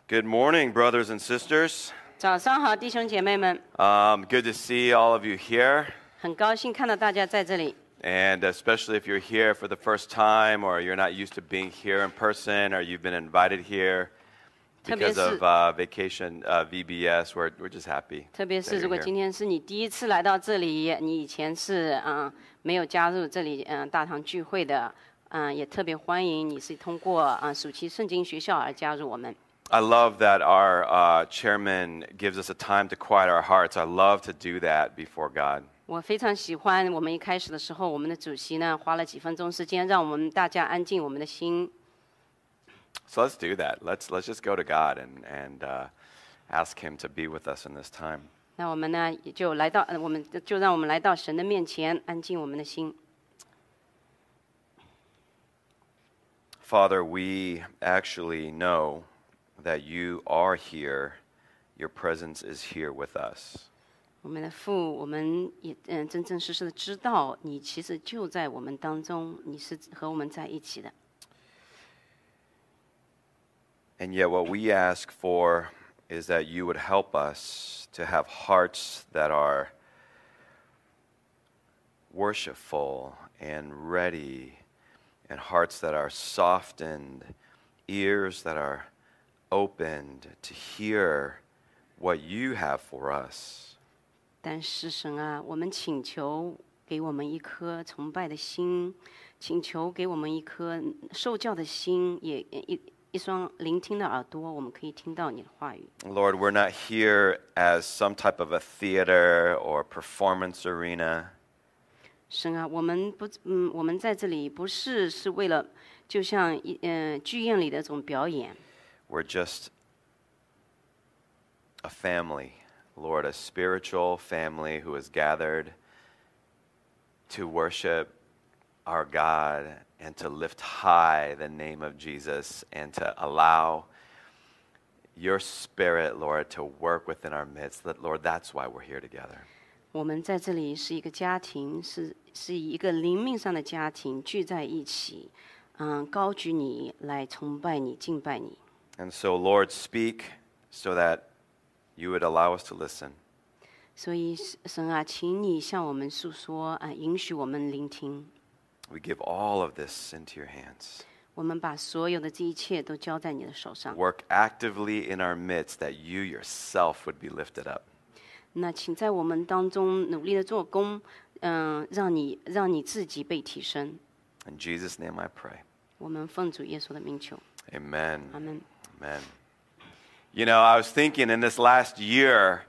Good morning, brothers and sisters. 早上好，弟兄姐妹们， Good to see all of you here, 很高兴看到大家在这里。 and especially if you're here for the first time or you're not used to being here in person or you've been invited here because of vacation VBS, we're just happy. 特别 that 是 you're 如果 here. 今天是你第一次来到这里，你以前是没有加入这里大堂聚会的，也特别欢迎你是通过暑期圣经学校而加入我们。 I love that our chairman gives us a time to quiet our hearts. I love to do that before God. 我非常喜欢我们一开始的时候，我们的主席呢花了几分钟时间，让我们大家安静我们的心。 So let's do that. Let's just go to God and ask Him to be with us in this time. 那我们呢也就来到，让我们来到神的面前，安静我们的心。 Father, we actually know that you are here. Your presence is here with us. 我们的父，我们也真真实实的知道，你其实就在我们当中，你是和我们在一起的。 And yet what we ask for is that you would help us to have hearts that are worshipful and ready, and hearts that are softened, ears that are opened to hear what you have for us. 但是神啊，我们请求给我们一颗崇拜的心，请求给我们一颗受教的心，也一双聆听的耳朵，我们可以听到你的话语。 Lord, we're not here as some type of a theater or performance arena. 神啊，我们在这里不是为了，就像剧院里的这种表演。 We're just a family, Lord, a spiritual family who is gathered to worship our God and to lift high the name of Jesus and to allow your Spirit, Lord, to work within our midst. Lord, that's why we're here together. 我们在这里是一个家庭，是一个灵命上的家庭，聚在一起，高举你，来崇拜你，敬拜你。 And so, Lord, speak so that you would allow us to listen. 所以神啊，请你向我们诉说，允许我们聆听。 We give all of this into your hands. 我们把所有的这一切都交在你的手上。 Work actively in our midst that you yourself would be lifted up. 那请在我们当中努力的做工，让你自己被提升。 In Jesus' name I pray. 我们奉主耶稣的名求， Amen. 阿门。 Amen. You know, I was thinking in this last year,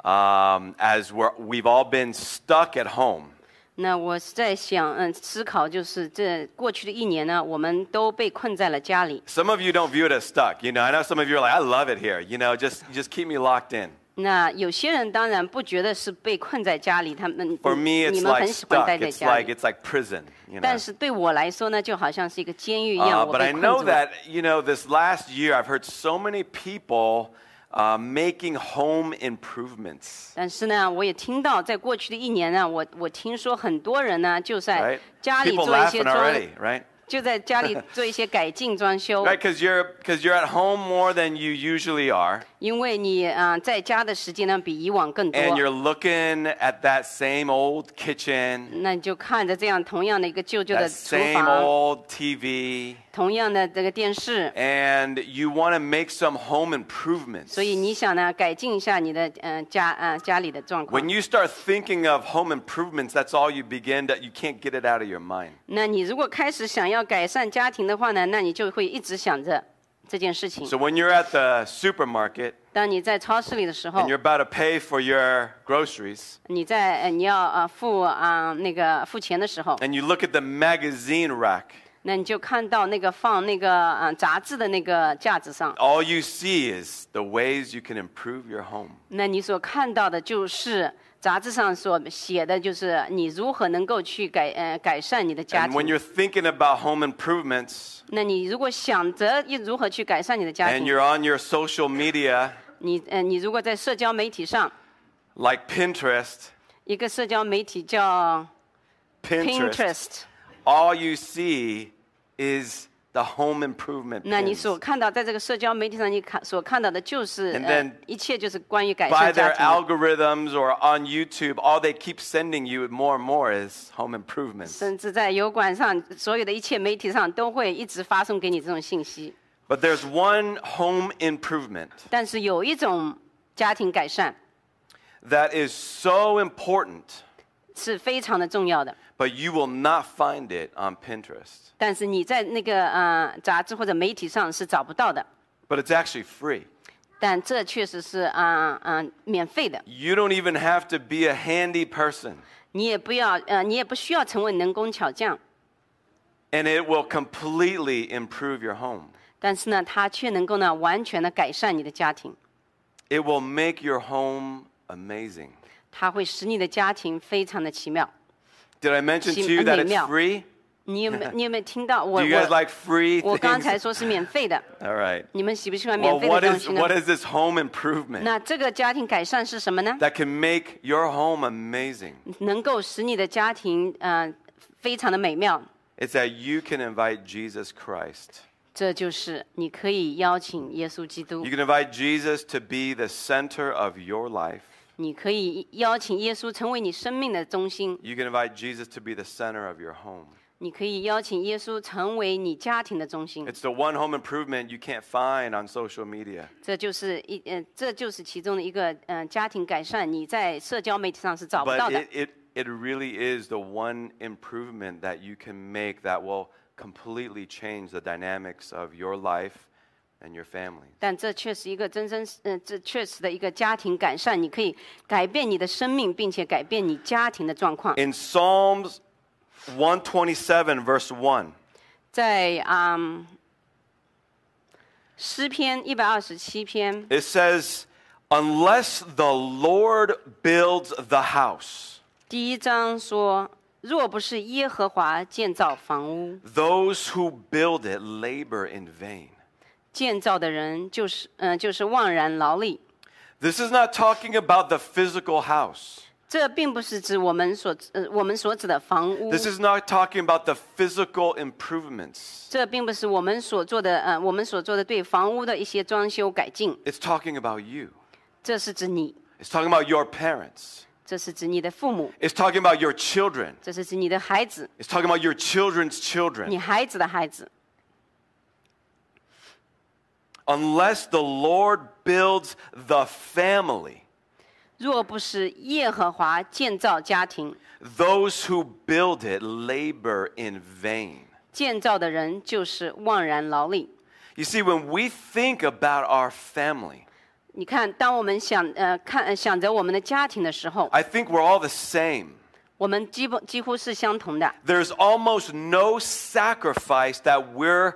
as we've all been stuck at home. 那我是在想，思考就是这过去的一年呢，我们都被困在了家里。 Some of you don't view it as stuck. You know, I know some of you are like, I love it here. You know, just keep me locked in. 那有些人当然不觉得是被困在家里，他们 For me, 你 it's 们 like 很喜欢 stuck. 待在 It's 家 like 里。 it's like prison. You 但 know. 是对我来说呢，就好像是一个监狱一样，我 But 被 I 困 know 住了。 that, you know, this last year I've heard so many people making home improvements. 但是呢，我也听到，在过去的一年呢，我听说很多人呢就在 Right? 家里 People 做一些 laughing already, right? 就在家里做一些改进装修。 Right? Because you're at home more than you usually are. 因为你在家的时间呢比以往更多， And you're looking at that same old kitchen, 那你就看着这样同样的一个旧旧的 that 厨 same 房， old TV, 同样的这个电视， and you want to make some home improvements. 所以你想呢改进一下你的家里的状况 When。you start thinking of home improvements, that's all you can't get it out of your mind. 那你如果开始想要改善家庭的话呢，那你就会一直想着这件事情。 So when you're at the supermarket 当你在超市里的时候 and，you're about to pay for your groceries, 你要付钱的时候， and you look at the magazine rack, 那你就看到那个放那个杂志的那个架子上， all you see is the ways you can improve your home. 那你所看到的就是杂志上所写的，就是你如何能够去改善你的家 And when 庭。 you're thinking about home improvements, 那你如果想着如何去改善你的家 and 庭， you're on your social media, 你如果在社交媒体上， like Pinterest, 一个社交媒体叫 Pinterest， all you see is the home improvement 那你 pins. 所看到在这个社交媒体上，你所看到的就是 And then 一切就是关于改 By 善家 their 庭。 algorithms or on YouTube, all they keep sending you more and more is home improvements. 甚至在油管上，所有的一切媒体上都会一直发送给你这种信息。 But there's one home improvement 但是有一种家庭改善 that is so important, 是非常的重要的， but you will not find it on Pinterest. 但是你在那个杂志或者媒体上是找不到的。 But it's actually free. 但这确实是免费的， You don't even have to be a handy person, 你也不需要成为能工巧匠， and it will completely improve your home. 但是呢，它却能够呢完全的改善你的家庭， It will make your home amazing. 它会使你的家庭非常的奇妙。 Did I mention to you that it's free? 你有没有听到 Do you guys like free 我刚才 things? 说是免费的， All right. 你们喜不喜欢免 Well, 费的东西呢？ what is this home improvement 那这个家庭改善是什么呢？ that can make your home amazing? 能够使你的家庭非常的美妙。 It's that you can invite Jesus Christ. 这就是你可以邀请耶稣基督 You，can invite Jesus to be the center of your life. 你可以邀请耶稣成为你生命的中心， You can invite Jesus to be the center of your home. 你可以邀请耶稣成为你家庭的中心。 It's the one home improvement you can't find on social media. 这就是其中的一个家庭改善，你在社交媒体上是找不到 But 的。 it really is the one improvement that you can make that will completely change the dynamics of your life and your family. 但这却是一个这确实的一个家庭改善，你可以改变你的生命，并且改变你家庭的状况。 In Psalms 127, verse 1, 在诗篇127篇 it says, "Unless the Lord builds the house, 第1章说：“若不是耶和华建造房屋， those who build it labor in vain." 建造的人就是枉然劳力。” This is not talking about the physical house. 这并不是指我们所指的房屋， This is not talking about the physical improvements. 这并不是我们所做的对房屋的一些装修改进， It's talking about you. 这是指你， It's talking about your parents. 这是指你的父母， It's talking about your children. 这是指你的孩子， It's talking about your children's 你 children. 孩子的孩子。 Unless the Lord builds the family, 若不是耶和华建造家庭， those who build it labor in vain. 建造的人就是枉然劳力。 You see, when we think about our family, 你看，当我们想着我们的家庭的时候， I think we're all the same. 我们几乎是相同的。 There's almost no sacrifice that we're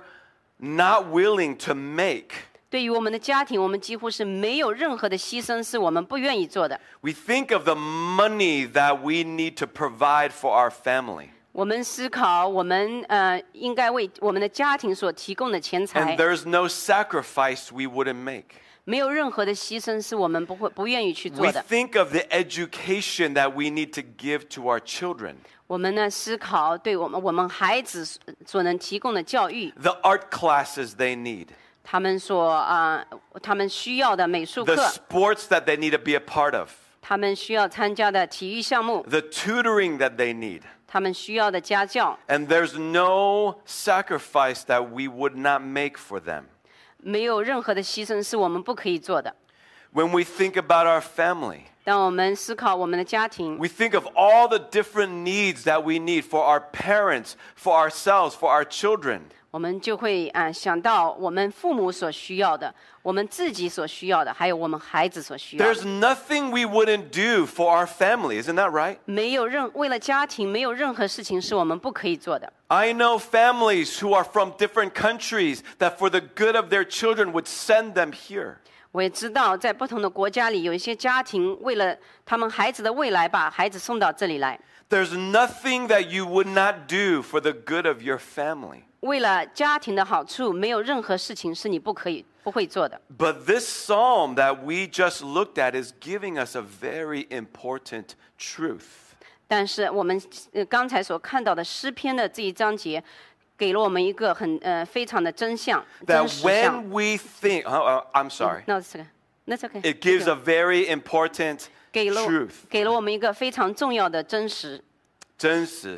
not willing to make. 对于我们的家庭，我们几乎是没有任何的牺牲是我们不愿意做的。 We think of the money that we need to provide for our family. 我们思考，我们应该为我们的家庭所提供的钱财 And，there's no sacrifice we wouldn't make. 没有任何的牺牲是我们不愿意去 We 做的。 think of the education that we need to give to our children, 我们呢思考对我们孩子所能提供的教育， the art classes they need, 他们需要的美术 the 课， sports that they need to be a part of, 他们需要参加的体育项目， the tutoring that they need. 他们需要的家教， And there's no sacrifice that we would not make for them. 没有任何的牺牲是我们不可以做的。 When we think about our family, 当我们思考我们的家庭， we think of all the different needs that we need for our parents, for ourselves, for our children. 我们就会想到我们父母所需要的，我们自己所需要的，还有我们孩子所需要 There's 的。 nothing we wouldn't do for our family, isn't that right? 为了家庭，没有任何事情是我们不可以做的。 I know families who are from different countries that for the good of their children would send them here. 我也知道，在不同的国家里，有一些家庭为了他们孩子的未来，把孩子送到这里来。 There's nothing that you would not do for the good of your family. 为了家庭的好处，没有任何事情是你不会做的。 But this psalm that we just looked at is giving us a very important truth. 但是我们刚才所看到的诗篇的这一章节， 给了我们一个非常的真相、真 That 实相。 when we think, I'm sorry, That's okay. it gives a very important 给了 truth. 给了我们一个非常重要的真实。 真实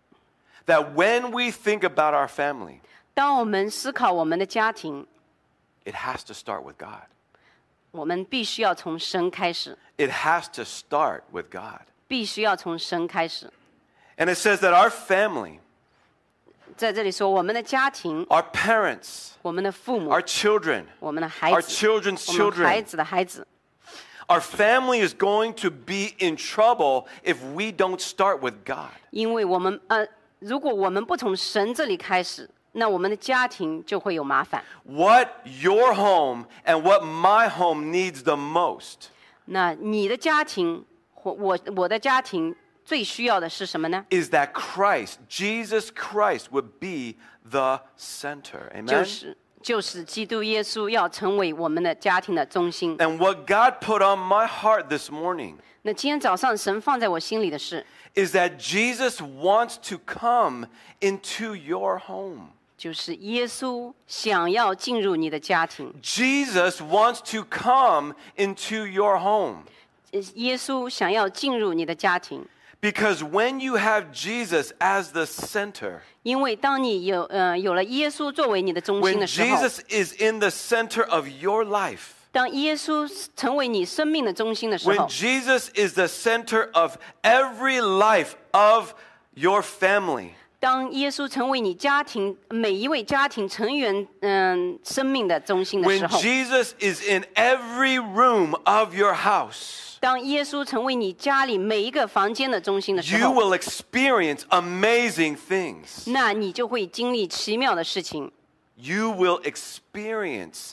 That when we think about our family, 当我们思考我们的家庭， it has to start with God. 我们必须要从神开始， It has to start with God. 必须要从神开始。 And it says that our family, 在这里说，我们的家庭， our parents, 我们的父母， our children, 我们的孩 our 子， children's 我们孩 children, 子的孩子， our family is going to be in trouble if we don't start with God. 因为如果我们不从神这里开始，那我们的家庭就会有麻烦。 What your home and what my home needs the most 那你的家庭或我的家庭最需要的是什么呢？ is that Christ, Jesus Christ, would be the center. Amen? 就是基督耶稣要成为我们的家庭的中心。 And what God put on my heart this morning 那今天早上神放在我心里的是， is that Jesus wants to come into your home. 就是耶稣想要进入你的家庭， Jesus wants to come into your home. 耶稣想要进入你的家庭。 Because when you have Jesus as the center, 因为当你有了耶稣作为你的中心 when 的时候， Jesus is in the center of your life, 当耶稣成为你生命的中心的时 when 候， Jesus is the center of every life of your family, 当耶稣成为你家庭每一位家庭成员生命的中心的时 when 候， Jesus is in every room of your house, 当耶稣成为你家里每一个房间的中心的时 you 候， will experience amazing things. 那你就会经历奇妙的事情， You will experience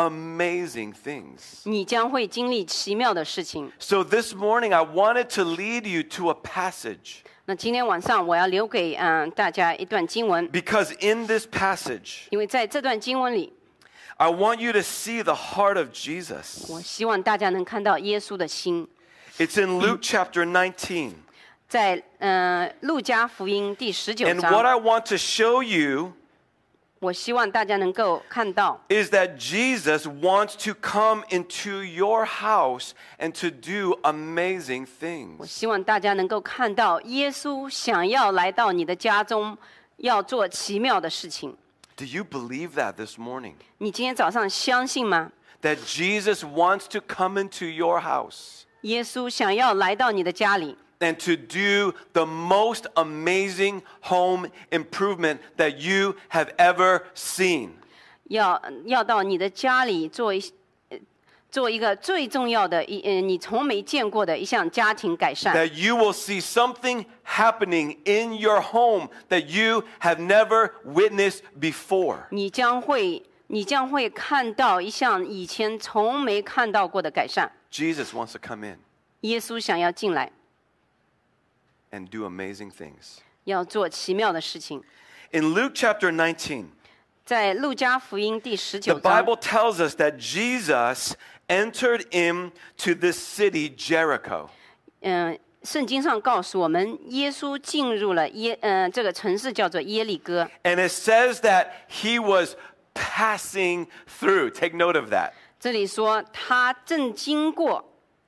amazing things. 你将会经历奇妙的事情。 So this morning, I wanted to lead you to a passage. 那今天晚上我要留给大家一段经文， Because in this passage, 因为在这段经文里， I want you to see the heart of Jesus. 我希望大家能看到耶稣的心。 It's in Luke chapter 19. 在路加福音第19 And what 章， I want to show you 我希望大家能够看到， is that Jesus wants to come into your house and to do amazing 我 things. 希望大家能够看到耶稣想要来到你的家中，要做奇妙的事情。 Do you believe that this morning? 你今天早上相信吗？ That Jesus wants to come into your house 耶稣想要来到你的家里， and to do the most amazing home improvement that you have ever seen. 要到你的家里做一个最重要的你从没见过的一项家庭改善。 That you will see something happening in your home that you have never witnessed before. 你将会看到一项以前从没看到过的改善。 Jesus wants to come in 耶稣想要进来， and do amazing things. 要做奇妙的事情。 In Luke chapter 19, 在路加福音第 the 19章， Bible tells us that Jesus entered into this city, Jericho. 圣经上告诉我们，耶稣进入了这个城市叫做耶利哥。 And it says that he was passing through. Take note of that. 这里说他正经过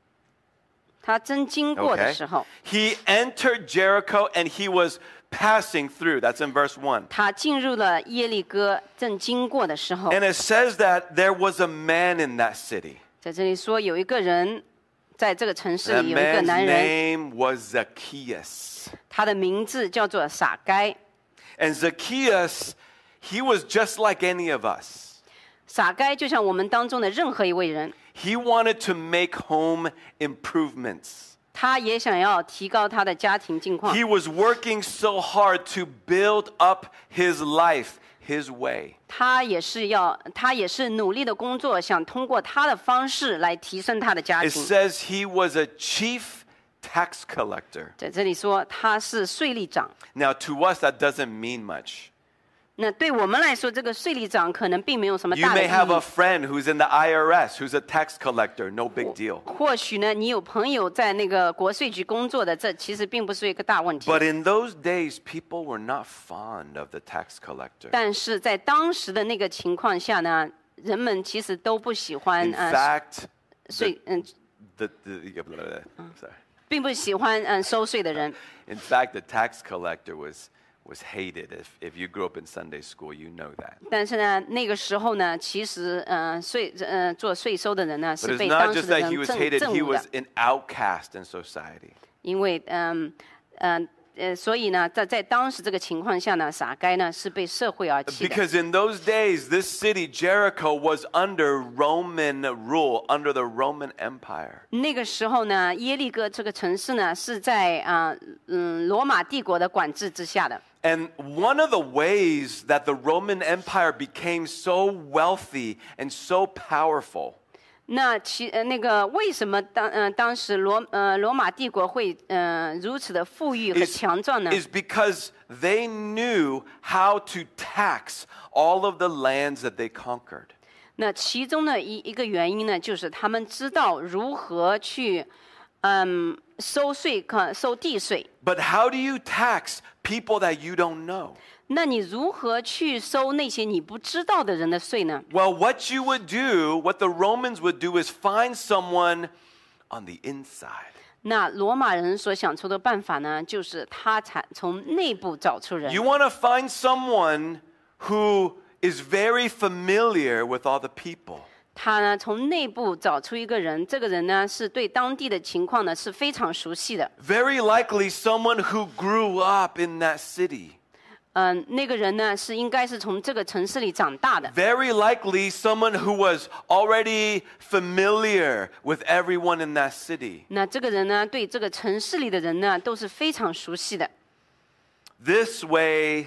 的时候， He entered Jericho and he was passing through. That's in verse 1. 他进入了耶利哥，正经过的时候， And it says that there was a man in that city. 在这里说有一个人，在这个城市 That 里有一个 man's 男人， name was Zacchaeus. 他的名字叫做撒该。 And Zacchaeus, he was just like any of us. 撒该就像我们当中的任何一位人， He wanted to make home improvements. 他也想要提高他的家庭境况。 He was working so hard to build up his life his way. 他也是努力的工作，想通过他的方式来提升他的家 It 庭。 says he was a chief tax collector. 在这里说他是税吏长， Now, to us, that doesn't mean much. 那对我们来说，这个税吏长可能并没有什么 You 大的 may 意 have a 义。 friend who's in the IRS, who's a tax collector, no big deal. 或许呢，你有朋友在那个国税局工作的，这其实并不是一个大问题。 But in those days, people were not fond of the tax collector. 但是在当时的那个情况下呢，人们其实都不喜欢 In fact, 税 sorry. 并不喜欢收税的人。 In fact, the tax collector was hated. If you grew up in Sunday school, you know that. 但是呢，那个时候呢，其实做税收的人呢 But 是 it's 被 not 当 just 时的 that 人 he was hated, 憎 he 恶 was 的， an outcast in society. 因为所以呢，在当时这个情况下呢，撒该呢是被社会而弃的。 Because in those days, this city, Jericho, was under Roman rule, under the Roman Empire. 那个时候呢，耶利哥这个城市呢是在罗马帝国的管制之下的。 And one of the ways that the Roman Empire became so wealthy and so powerful 那那个为什么当时罗马帝国会如此的富裕和强壮呢？ is because they knew how to tax all of the lands that they conquered. 那其中的一个原因呢，就是他们知道如何去收税收地税。 But how do you tax people that you don't know? 那你如何去收那些你不知道的人的税呢？ Well, what you would do, what the Romans would do is find someone on the inside. 那罗马人所想出的办法呢，就是他才从内部找出人。 You want to find someone who is very familiar with all the people. 他呢从内部找出一个人，这个人呢是对当地的情况呢是非常熟悉的。 Very likely someone who grew up in that city. 那个人呢是应该是从这个城市里长大的。 Very likely someone who was already familiar with everyone in that city. 那这个人呢，对这个城市里的人呢都是非常熟悉的。 This way,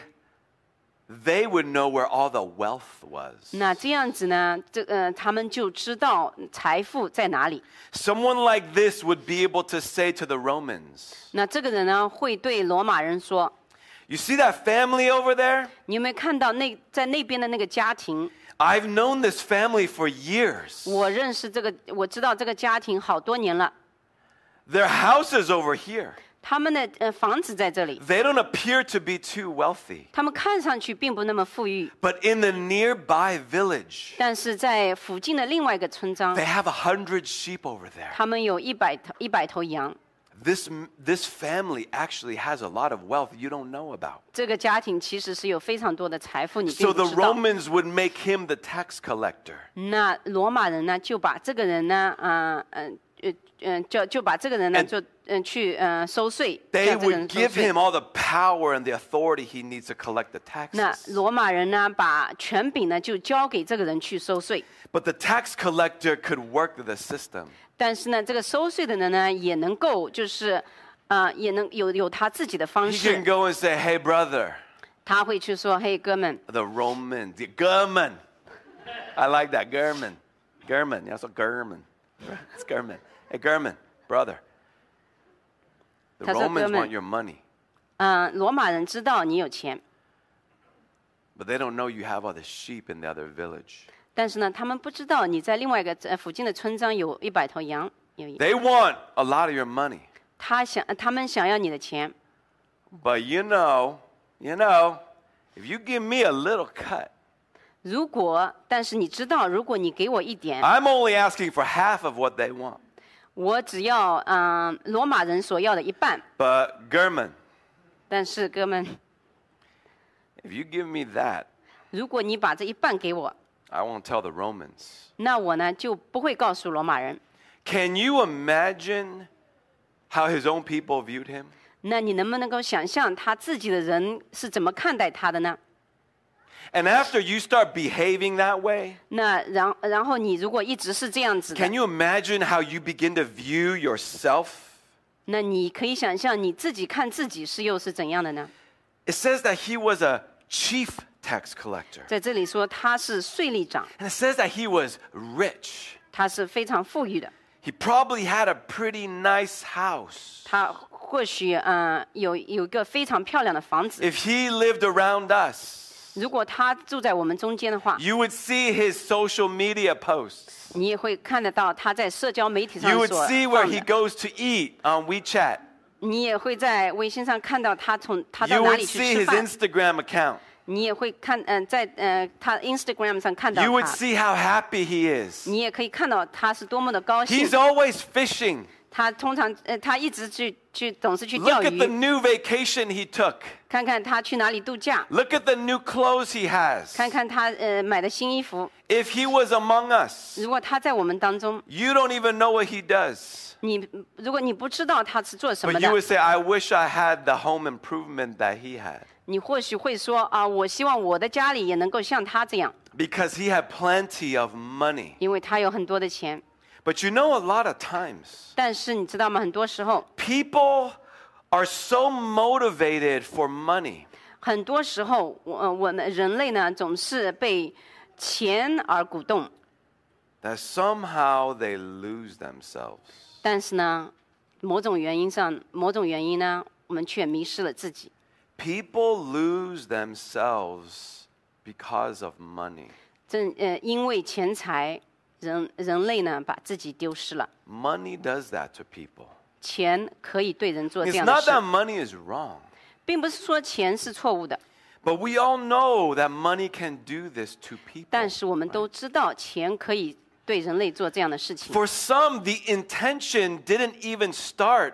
they would know where all the wealth was. 那这样子呢，他们就知道财富在哪里。 Someone like this would be able to say to the Romans, 那这个人呢会对罗马人说 "You see that family over there? 你有没有看到在那边的那个家庭？ I've known this family for years. 我知道这个家庭好多年了。 Their house is over here. 他们的房子在这里， They don't appear to be too wealthy. 他们看上去并不那么富裕， But in the nearby village, 但是在附近的另外一个村庄， they have 100 sheep over there. 他们有100头羊。 This family actually has a lot of wealth you don't know about. 这个家庭其实是有非常多的财富，你并 So 不 the 知道。 Romans would make him the tax collector. 那罗马人呢，就把这个人呢，就把这个人呢，去收税， They 叫这个人 would 收 give 税 him。all the power and the authority he needs to collect the 那 taxes. 罗马人呢，把权柄呢就交给这个人去收税。 But the tax collector could work the system. 但是呢，这个收税的人呢，也能够就是也能有他自己的方 He 式 can。go and say, "Hey, brother," 他会去说：“嘿，哥们， the Roman, the German. I like that German. German, yeah, so German. It's German. Hey, German, brother. The 他说 Romans German want your money, 罗马人知道你有钱， but they don't know you have all the sheep in the other village. 但是呢，他们不知道你在另外一个附近的村庄有100头羊， They want a lot of your money, 他们想要你的钱。 but you know, if you give me a little cut, 但是你知道，如果你给我一点， I'm only asking for half of what they want. 我只要罗马人所要的一半。 But German, 但是哥们， if you give me that, 如果你把这一半给我， I won't tell the Romans." 那我呢就不会告诉罗马人。 Can you imagine how his own people viewed him? 那你能不能够想象他自己的人是怎么看待他的呢？ And after you start behaving that way, 那然后你如果一直是这样子的 can，you imagine how you begin to view yourself? 那你可以想象你自己看自己又是怎样的呢？ It says that he was a chief tax collector. 在这里说他是税吏长， And it says that he was rich. 他是非常富裕的， He probably had a pretty nice house. 他或许有一个非常漂亮的房子。 If he lived around us, 如果他住在我们中间的话， You would see his social media posts. 你也会看得到他在社交媒体 You 上 would 所 see where 放 he 的， goes to eat on WeChat. 你也会在微信上看到他到 You 哪 would 里去 see 吃 his 饭， Instagram account. 你也会看在他 Instagram 上看到 You would 他， see how happy he is. 你也可以看到他是多么的高兴 He's。always fishing. 他通常他一直总是去钓 Look at the 鱼， new vacation he took. 看看他去哪里度假， Look at the new clothes he has. 看看他买的新衣服。 If he was among us, 如果他在我们当中， you don't even know what he does. 如果你不知道他是做什么 But you 的， would say, I wish I had the home improvement that he had. 你或许会说啊，我希望我的家里也能够像他这样， Because he had plenty of money. 因为他有很多的钱。 But you know, a lot of times, 但是你知道吗？很多时候， people are so motivated for money. 很多时候，我们人类呢，总是被钱而鼓动， That somehow they lose themselves. 但是呢，某种原因呢，我们却迷失了自己。 People lose themselves because of money. 因为钱财，人类呢把自己丢失了。 Money does that to people. 钱可以对人做这 It's 样的 not 事， that money is wrong, 并不是说钱是错误的， but we all know that money can do this to people. 但是我们都知道钱可以对人类做这样的事情。 For some, the intention didn't even start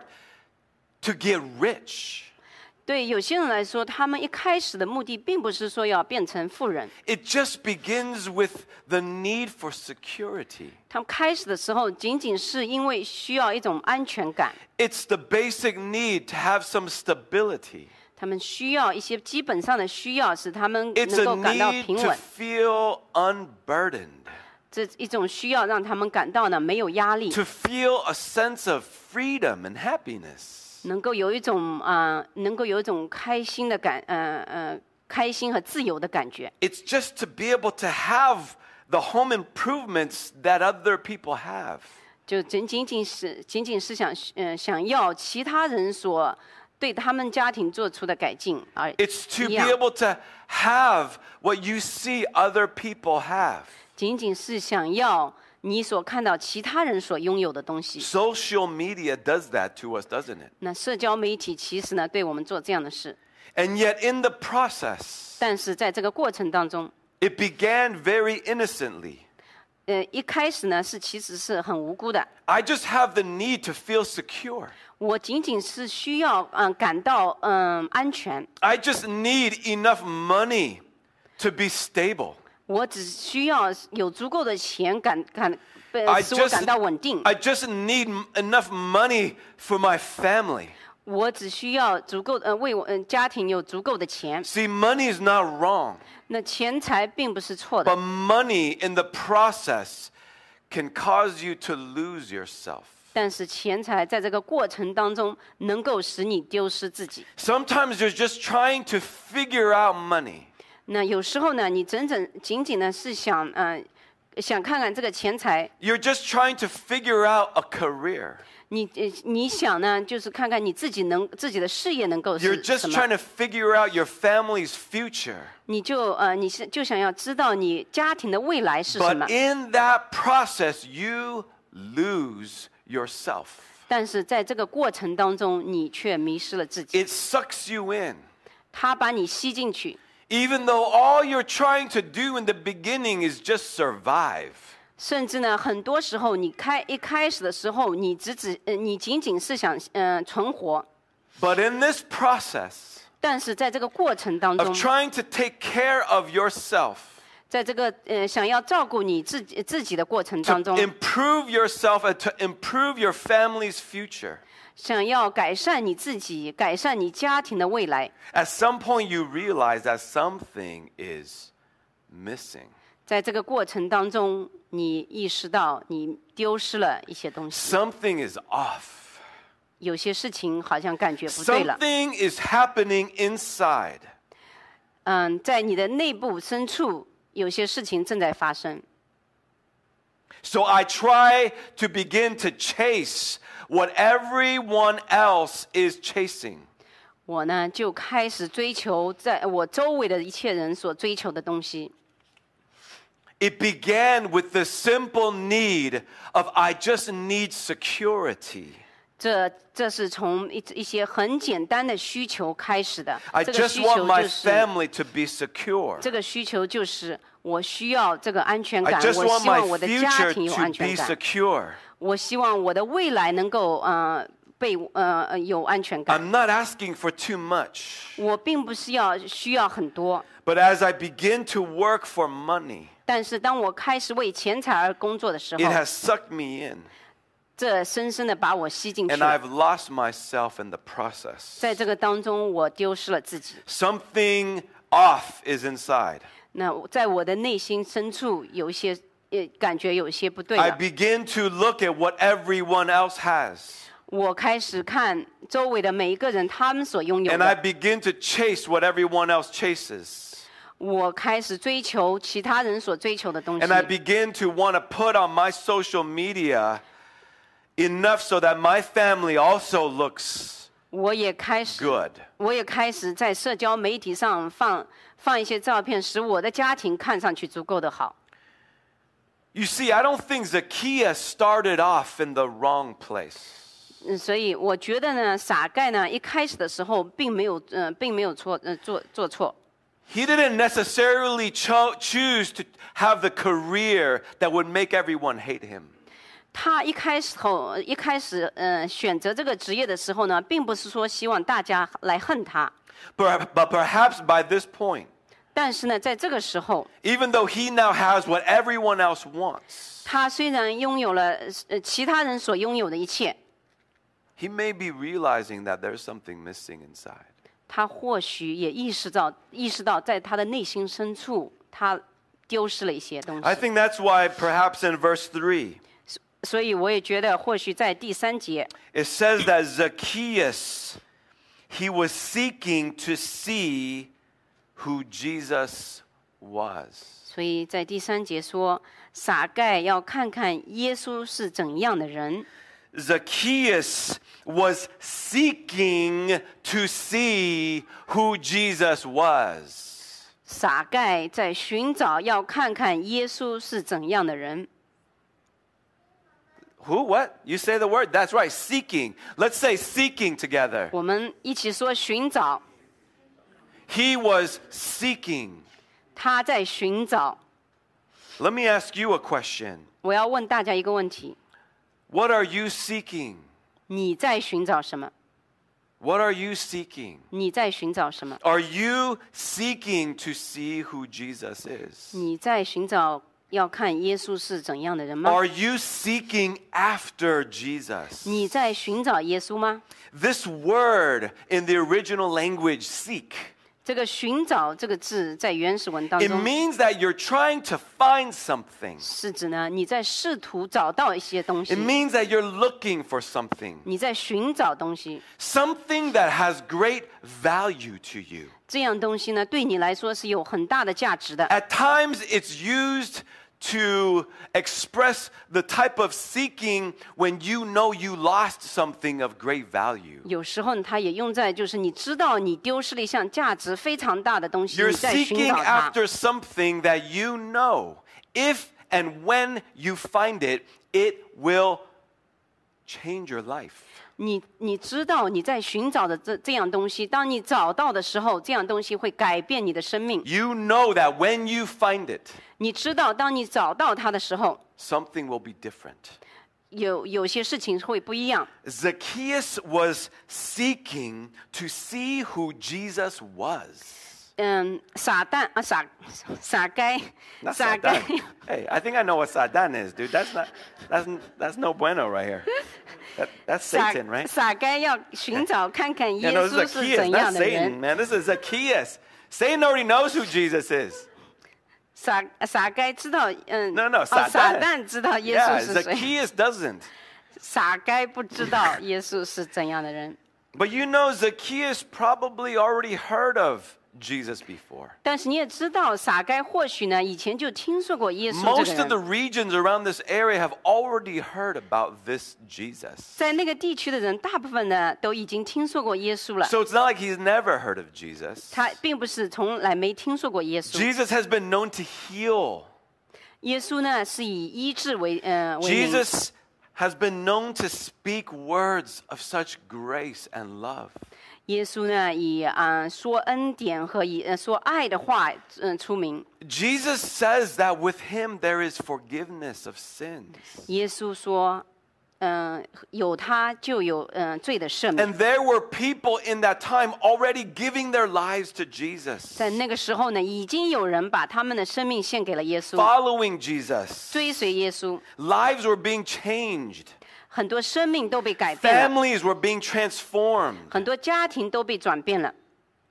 to get rich. 对有些人来说，他们一开始的目的并不是说要变成富人， It just begins with the need for security. 他们开始的时候仅仅是因为需要一种安全感， It's the basic need to have some stability. 他们需要一些基本上的需要，使他们 It's 能 a 够感到 need 平 to 稳。 feel unburdened, 这一种需要让他们感到呢没有压力， to feel a sense of freedom and happiness. 能够有一种开心的开心和自由的感觉。 It's just to be able to have the home improvements that other people have. 就仅仅是想要其他人所对他们家庭做出的改进而 It's to 一 be 样， able to have what you see other people have. 仅仅是想要你所看到其他人所拥有的东西。 Social media does that to us, doesn't it? 那社交媒体其实呢对我们做这样的事， And yet, in the process, 但是在这个过程当中， it began very innocently. 一开始呢其实是很无辜的。 I just have the need to feel secure. 我仅仅是需要感到安全， I just need enough money to be stable. 我只需要有足够的钱 I 使我感到稳定。 just need enough money for my family. 我只需要足够为我家庭有足够的钱。 See, money is not wrong, 那钱财并不是错的 but，money in the process can cause you to lose yourself. 但是钱财在这个过程当中能够使你丢失自己。 Sometimes you're just trying to figure out money. 那有时候呢，你仅仅呢是想看看这个钱财， You're just trying to figure out a career. 你想呢，就是看看你自己的事业能够 You're 是 just 什 trying 么， to figure out your family's future. 你就想要知道你家庭的未来是什么 But。in that process, you lose yourself. 但是在这个过程当中，你却迷失了自己， It sucks you in. 他把你吸进去。 Even though all you're trying to do in the beginning is just survive. 甚至呢，很多时候一开始的时候，你仅仅是想存活， But in this process 但是在这个过程当 of 中， trying to take care of yourself, 在这个想要照顾你自己的过程 to 当中， improve yourself and to improve your family's future, 想要改善你自己，改善你家庭的未来， at some point you realize that something is missing. 在这个过程当中，你意识到你丢失了一些东西， Something is off. 有些事情好像感觉不对了。 Something is happening inside. 在你的内部深处，有些事情正在发生。 So I try to begin to chase what everyone else is chasing. 我呢就开始追求在我周围的一切人所追求的东西。 It began with the simple need of I just need security. 这是从一些很简单的需求开始的。 I 这个 just 需 want 求 my 就是 family to be secure. 这个需求就是我需要这个安全 I 感， just 我 want 希望 my 我的家 future 庭有 to 安 be 全感， secure. 我希望我的未来能够被有安全感。 I'm not asking for too much. 我并不是需要很多， But as I begin to work for money, 但是当我开始为钱财而工作的时 it 候， has sucked me in. 这深深的把我吸进去 And 了。 I've lost myself in the process. 在这个当中，我丢失了自己。 Something off is inside. 那在我的内心深处有一些感觉有一些不对 I 了。 begin to look at what everyone else has. 我开始看周围的每一个人他们所拥有 And I 的， begin to chase what everyone else chases. 我开始追求其他人所追求的东西 And I begin to want to put on my social media enough so that my family also looks 我也开始 good. 在社交媒体上放一些照片，使我的家庭看上去足够的好。 You see, I don't think Zacchaeus started off in the wrong place. 所以我觉得呢，撒该呢一开始的时候并没有做错。 He didn't necessarily choose to have the career that would make everyone hate him. 他一开始选择这个职业的时候呢，并不是说希望大家来恨他， But perhaps by this point, 但是呢，在这个时候， even though he now has what everyone else wants, 他虽然拥有了其他人所拥有的一切， he may be realizing that there's something missing inside. 他或许也意识到在他的内心深处，他丢失了一些东 I 西。 think that's why perhaps in verse 3, 所以我也觉得，或许在第3节， it says that Zacchaeus, he was seeking to see who Jesus was. 所以在第3节说，撒该要看看耶稣是怎样的人。 Zacchaeus was seeking to see who Jesus was. 撒该在寻找，要看看耶稣是怎样的人。 Who? What? You say the word. That's right. Seeking. Let's say seeking together. 我们一起说寻找， He was seeking. 他在寻找。 Let me ask you a question. 我要问大家一个问题： What are you seeking? 你在寻找什么？ What are you seeking? 你在寻找什么？ Are you seeking to see who Jesus is? 你在寻找要看耶稣是怎样的人吗？ Are you seeking after Jesus? 你在寻找耶稣吗？ This word in the original language, seek, 这个寻找这个字在原始文当 it 中 means that you're trying to find something. 是指呢，你在试图找到一些东 It 西， means that you're looking for something. 你在寻找东西， Something that has great value to you. 这样东西呢，对你来说是有很大的价值的。 At times, it's used to express the type of seeking when you know you lost something of great value. 有时候呢，它也用在就是你知道你丢失了一项价值非常大的东西， You're 你在寻 seeking 找它。 after something that you know, if and when you find it, it will change your life. 你知道你在寻找的这样东西，当你找到的时候，这样东西会改变你的生命。 You know that when you find it, 你知道，当你找到它的时候， something will be different. 有些事情会不一样。 Zacchaeus was seeking to see who Jesus was. 撒该 Not 撒该 Sadan. Hey, I think I know what Sadan is, dude. That's no bueno right here. That's Satan, right? 撒该要寻找看看 Yeah, 耶 no, this 稣 is 是 Zacchaeus, 怎 not 样的 Satan, 人。 man. This is Zacchaeus. Satan already knows who Jesus is. 撒该知道， No, 撒 Satan. 旦知道耶 Yeah, 稣是谁， Zacchaeus doesn't. 撒该不知道耶稣是怎样的人。 But you know, Zacchaeus probably already heard of Jesus before. 但是你也知道，撒该或许呢以前就听说过耶稣这 Most 个 of the 人， regions around this area have already heard about this Jesus. 在那个地区的人，大部分呢都已经听说过耶稣了。 So it's not like he's never heard of Jesus. 他并不是从来没听说过耶稣。 Jesus has been known to heal. 耶稣呢是以医治为名。 Jesus has been known to speak words of such grace and love. 耶稣呢以说恩典和以说爱的话出名。 Jesus says that with him there is forgiveness of sins. 耶稣说，有他就有罪的赦免。 And there were people in that time already giving their lives to Jesus, 在那个时候呢，已经有人把他们的生命献给了耶稣， following Jesus. 追随耶稣， Lives were being changed. 很多生命都被改变了， Families were being transformed. 很多家庭都被转变了。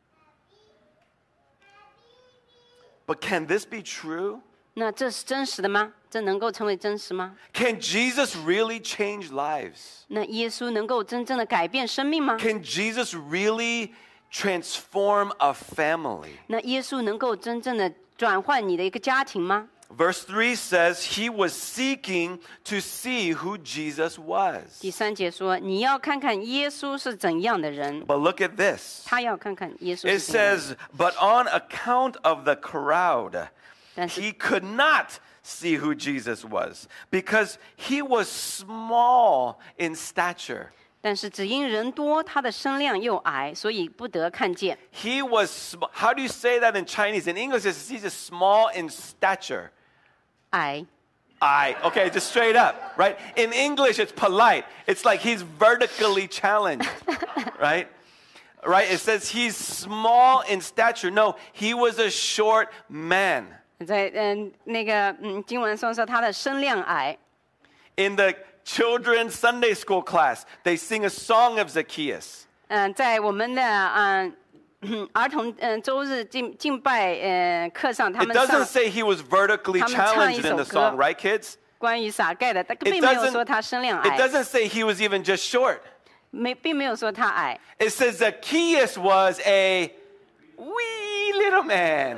But can this be true? 那这是真实的吗？这能够成为真实吗？ Can Jesus really change lives? 那耶稣能够真正的改变生命吗？ Can Jesus really transform a family? 那耶稣能够真正的转换你的一个家庭吗？ Verse 3 says he was seeking to see who Jesus was. 第3节说，你要看看耶稣是怎样的人， But look at this. 他要看看耶稣 It 是怎样的人。 says, but on account of the crowd, 但是 he could not see who Jesus was because he was small in stature. 但是只因人多，他的身量又矮，所以不得看见。 He was, how do you say that in Chinese? In English, it's he's just small in stature. 矮， Okay, just straight up, right? In English, it's polite. It's like he's vertically challenged, right? Right? It says he's small in stature. No, he was a short man. 在那个经文说他的身量矮。 In the children's Sunday school class, they sing a song of Zacchaeus. 在我们的儿童周日敬拜课上，他 It 们唱 doesn't say he was vertically 他们唱 challenged 一 in the 首歌。 song, right, kids? 关于撒该的，但 It 并没有 doesn't, 说他身量 it 矮， doesn't say he was even just short. 并没有说他矮。 It says Zacchaeus was a wee little man.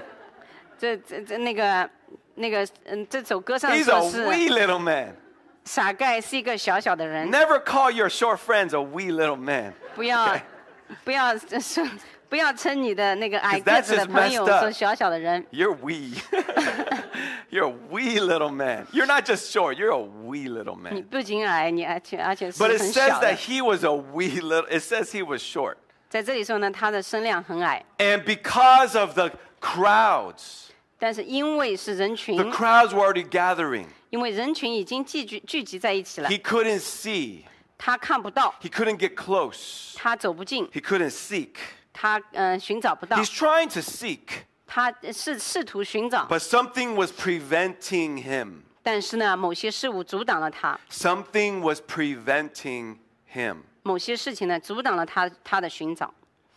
这首歌上 He's 说 a 是 wee little man. 撒该是一个小小的人， Never call your short friends a wee little man. 不要 Okay. 不要称你的那个矮 'Cause 个 that's 子的 just 朋友 messed up. 说小小的人。 You're wee. You're a wee little man. You're not just short, you're a wee little 你 man. 不仅矮，你而且是 But it 很 says 小的 that。he was a wee little, it says he was short. 在这里说呢，他的身量很矮， And because of the crowds, 但是因为是人 the 群， crowds were already gathering. 因为人群已经聚集在一起了， He couldn't see. 他看不到， He couldn't get close. 他走不近， He couldn't seek. 他寻找不到， He's trying to seek, 他是试图寻找， but something was preventing him. 但是呢，某些事物阻挡了他， Something was preventing him. 某些事情呢阻挡了他的寻找。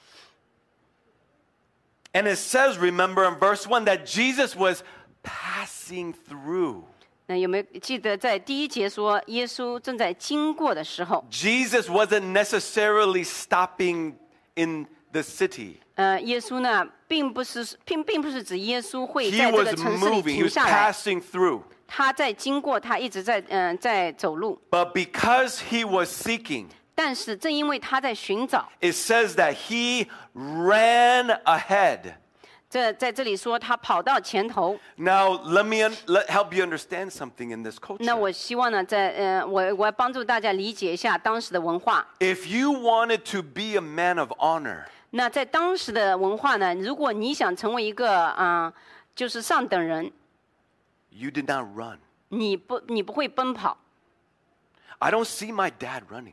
And it says, remember in verse 1, that Jesus was passing through. 那有没有记得在第1节说，耶稣正在经过的时候， Jesus wasn't necessarily stopping in the city. 耶稣呢并不是指耶稣会 He 在这 was 个城市里 moving. He 停 was 下来， passing through. 他在经过，他一直在走路。 But because he was seeking, 但是正因为他在寻找， it says that he ran ahead. 在这里说他跑到前头。 Now, let me help you understand something in this 那 culture. 我希望呢，我要帮助大家理解一下当时的文化。 If you wanted to be a man of honor, 那在当时的文化呢，如果你想成为一个就是上等人， you did not run. 你不会奔跑。 I don't see my dad running.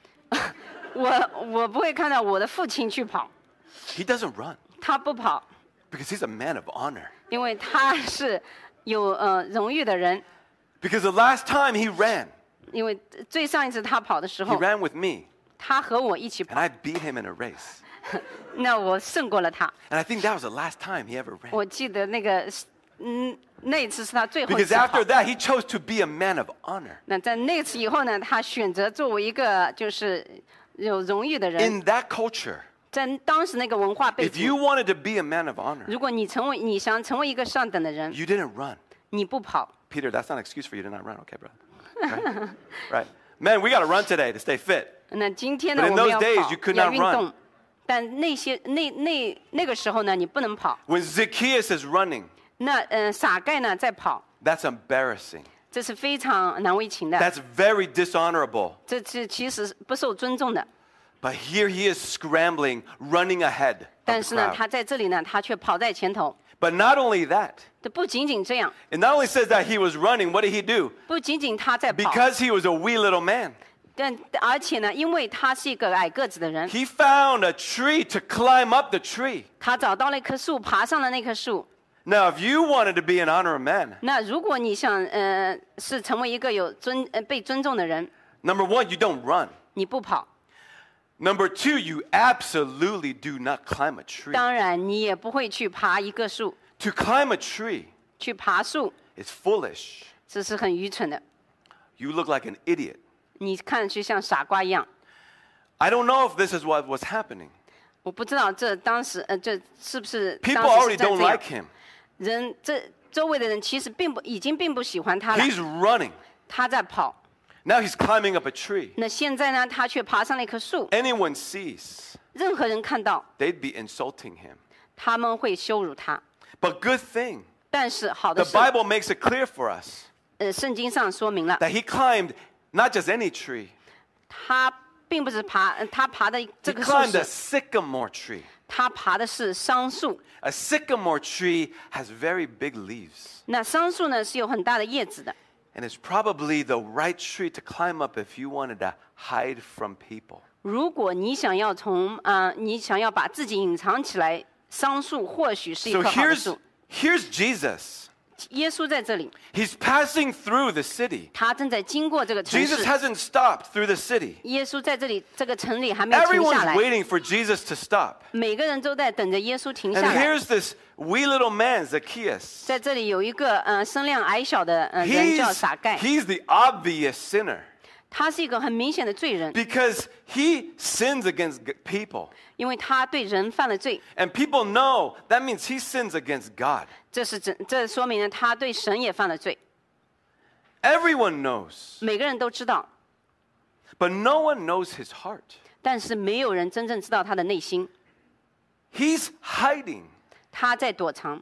我不会看到我的父亲去跑， He doesn't run 他不跑， because he's a man of honor. 因为他是有荣誉的人。 Because the last time he ran, 因为最上一次他跑的时 he 候， ran with me, 他和我一起 and 跑， I beat him in a race. 那我胜过了他。 And I think that was the last time he ever ran. 我记得那一次是他最后一 Because 次跑 after。that, he chose to be a man of honor. 那在那次以后呢，他选择作为一个就是有荣誉的人。 In that culture, 在当时那个文化背 If you 景， wanted to be a man of honor, 如果你想成为一个上等的人， you didn't run. 你不跑。 Peter, that's not an excuse for you to not run, okay, brother? Right? Man, we got to run today to stay fit. 那今天呢， But in 我们 those 要 days, 跑 you could， 要 not 运 run. 动，但那个时候呢，你不能跑。 When Zacchaeus is running, 那撒盖呢在跑， that's embarrassing. 这是非常难为情的， That's very dishonorable. 这是其实不受尊重的。 But here he is scrambling, running ahead 但 of 是 the 呢， crowd. 他在这里呢，他却跑在前头。 But not only that, 这不仅仅这样， it not only says that he was running, what did he do? 不仅仅他在跑， Because he was a wee little man, 而且呢，因为他是一个矮个子的人， he found a tree to climb up the tree. 他找到了一棵树，爬上了那棵树。 Now, if you wanted to be an honor man, 那如果你想是成为一个被尊重的人， number one, you don't run. 你不跑， Number two, you absolutely do not climb a tree. 当然你也不会去爬一个树， To climb a tree 去爬树， is foolish. 这是很愚蠢的。 You look like an idiot. 你看上去像傻瓜一样。 I don't know if this is what was happening. 我不知道这当时这是不是 People 当时 already 是在 don't 这样 like him. 人这周围的人其实已经并不喜欢他了， He's running. 他在跑。 Now he's climbing up a tree. 那现在呢，他却爬上了一棵树， Anyone sees, 任何人看到， they'd be insulting him. 他们会羞辱他。 But good thing, 但是好 the 的是， Bible makes it clear for us 圣经上说明了， that he climbed not just any tree, 他并不是他爬的 he 这棵树 climbed a 是， sycamore tree. 他爬的是桑树。 A sycamore tree has very big leaves. 那桑树呢是有很大的叶子的， And it's probably the right tree to climb up if you wanted to hide from people. 如果你想要你想要把自己隐藏起来，桑树或许是一 So 棵好的树。 here's Jesus. 耶稣在这里， He's passing through the city. 他正在经过这个城 Jesus 市。 hasn't stopped through the city. 耶稣在这里这个城里还没有停下 Everyone's 来， waiting for Jesus to stop. 每个人都在等着耶稣停 And 下来。 here's this wee little man, Zacchaeus. 在这里有一个身量矮小的人叫撒盖， He's the obvious sinner 他是一个很明显的罪人， because he sins against people. 因为他对人犯了罪。 And people know that means he sins against God. 这说明了他对神也犯了罪。 Everyone knows, 每个人都知道， but no one knows his heart. 但是没有人真正知道他的内心。 He's hiding, 他在躲藏，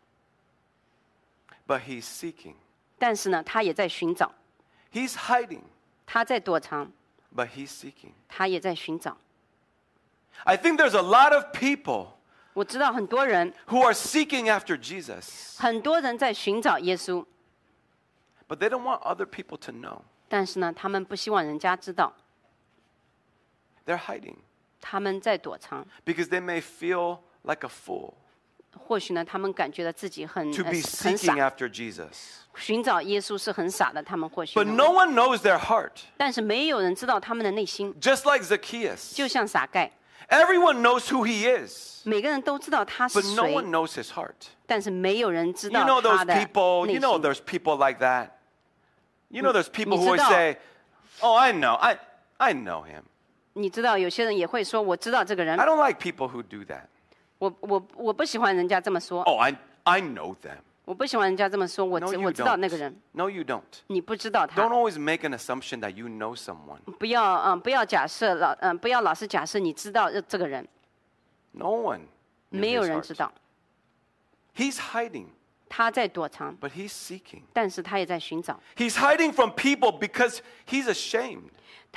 but he's seeking. 但是呢，他也在寻找。 He's hiding, 他在躲藏， but he's seeking. 他也在寻找。 I think there's a lot of people 我知道很多人， who are seeking after Jesus, 很多人在寻找耶稣， but they don't want other people to know. 但是呢，他们不希望人家知道， They're hiding 他们在躲藏。 because they may feel like a fool 或许呢，他们感觉到自己很 to be 很 seeking 傻， after Jesus. 寻找耶稣是很傻的。他们或许 But 认为 no one knows their heart. 但是没有人知道他们的内心。 Just like Zacchaeus. 就像撒盖， Everyone knows who he is, 每个人都知道他是 but no 谁， one knows his heart. 但是没有人知 You 道 know 他 those 的 people, 内 you know 心。 there's people like that. You know there's people who 你知 always 道 say, "Oh, I know. I know him." 你知道，有些人也会说：“我知道这个人 I，don't like people who do that. 我不喜欢人家这么说， Oh, I know them. 我不喜欢人家这么说。我 No, you 知道那个 don't. 人， No, you don't. 你不知道 Don't 他。 always make an assumption that you know someone. 不要假设不要老是假设你知道这个人， No one. knew 没有 his 人 heart. 知道。 He's hiding, 他在躲藏， but he's seeking. 但是他也在寻找。 He's hiding from people because he's ashamed.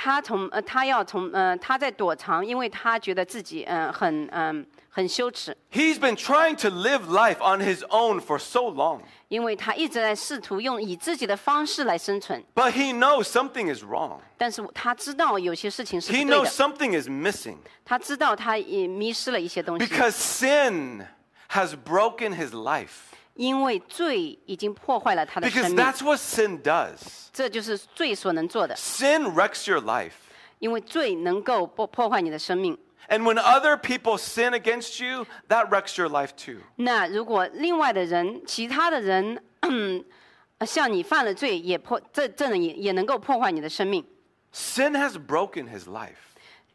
他在躲藏，因为他觉得自己很羞耻， He's been trying to live life on his own for so long, 因为他一直在试图以自己的方式来生存。 but he knows something is wrong. 但是他知道有些事情是 He 不对 knows 的， something is missing 他知道他也迷失了一些东西， because sin has broken his life. 因为罪已经破坏了他的 Because 生命。 that's what sin does. 这就是罪所能做的， Sin wrecks your life. 因为罪能够破坏你的生命。 And when other people sin against you, that wrecks your life too. 那如果另外的人、其他的人，像你犯了罪，也能也能够破坏你的生命。 Sin has broken his life.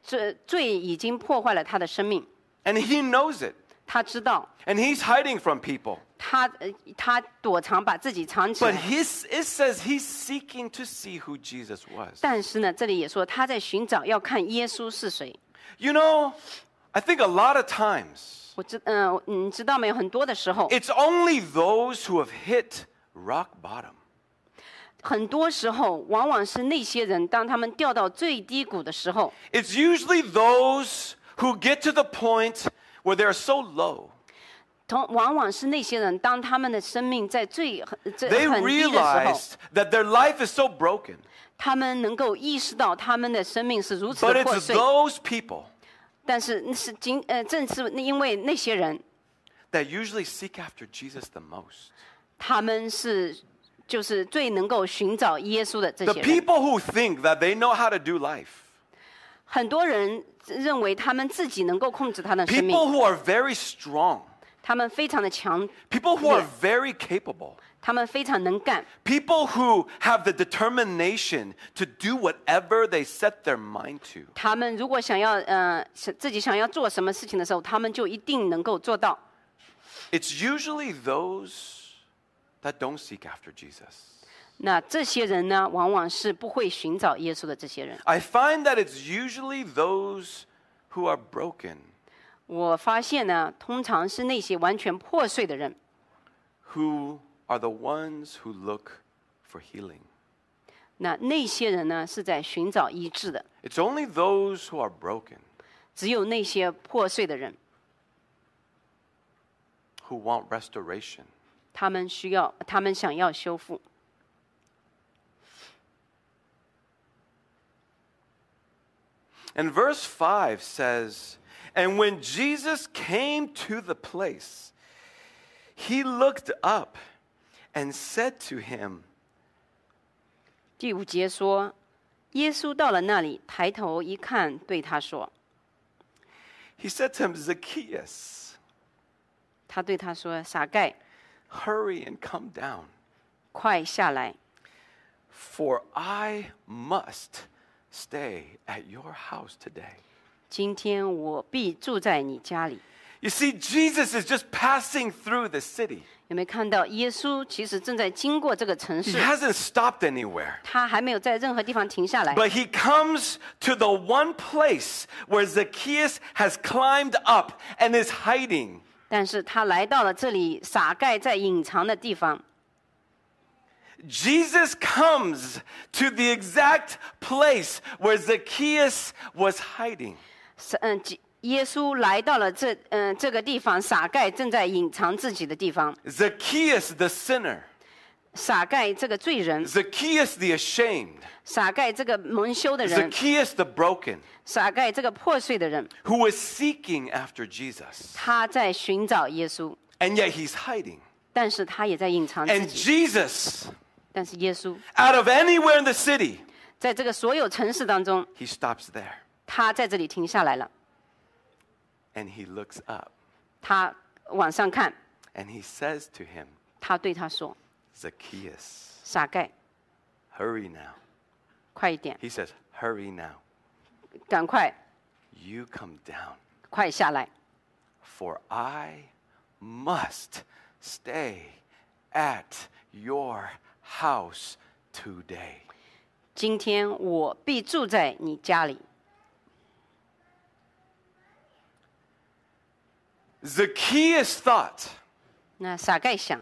罪已经破坏了他的生命， And he knows it. 他知道， And he's hiding from people. 他躲藏，把自己藏起 But 来。 it says he's seeking to see who Jesus was. 但是呢，这里也说他在寻找，要看耶稣是谁。 You know, I think a lot of times 你知道没有？很多的时候， it's only those who have hit rock bottom, 很多时候往往是那些人，当他们掉到最低谷的时候， it's usually those who get to the point where they're so low. 往往是那些人，当他们的生命在 They 很低的时候， realized that their life is so broken. 他们能够意识到他们的生命是如此 But 的破 it's 碎。 those people 但是正是因为那些人， that usually seek after Jesus the most. 他们就是最能够寻找耶稣的这 The 些人。 people who think that they know how to do life. 很多人认为他们自己能够控制他的生 People 命， who are very strong. 他们非常的强， People who are Yes. very capable. 他们非常能干。 People who have the determination to do whatever they set their mind to. 他们如果想要自己想要做什么事情的时候，他们就一定能够做到。 It's usually those that don't seek after Jesus. 那这些人呢，往往是不会寻找耶稣的这些人。 I find that it's usually those who are broken, 我发现呢，通常是那些完全破碎的人， who are the ones who look for healing. 那些人呢是在寻找医治的。 It's only those who are broken 只有那些破碎的人， who want restoration. 他们想要修复。 And verse 5 says, "And when Jesus came to the place, he looked up and said to him," 第5节说，耶稣到了那里，抬头一看，对他说 he said to him, "Zacchaeus, 他对他说，撒盖， hurry and come down, 快下来， for I must stay at your house today." 今天我必住在你家里。 You see, Jesus is just passing through the city. 有没有看到耶稣其实正在经过这个城 He 市， hasn't stopped anywhere. 他还没有在任何地方停下来， But he comes to the one place where Zacchaeus has climbed up and is hiding. 但是他来到了这里，撒盖在隐藏的地方。 Jesus comes to the exact place where Zacchaeus was hiding. 耶稣来到了这个地方，撒盖正在隐藏自己的地方。 Zacchaeus the sinner. 撒盖这个罪人， Zacchaeus the ashamed. 撒盖这个蒙羞的人， Zacchaeus the broken, 撒盖这个破碎的人， who was seeking after Jesus. 他在寻找耶稣， And yet he's hiding. 但是他也在隐藏自 And 己。 Jesus, 但是耶稣 out of anywhere in the city, 在这个所有城市当中， he stops there 他在这里停下来了， and he looks up 他往上看， and he says to him, 他对他说 "Zacchaeus, 撒盖， hurry now." 快一点， He says, "Hurry now. 赶快， You come down, 快下来， for I must stay at your house today." 今天我必住在你家里。 Zacchaeus thought 那撒盖想，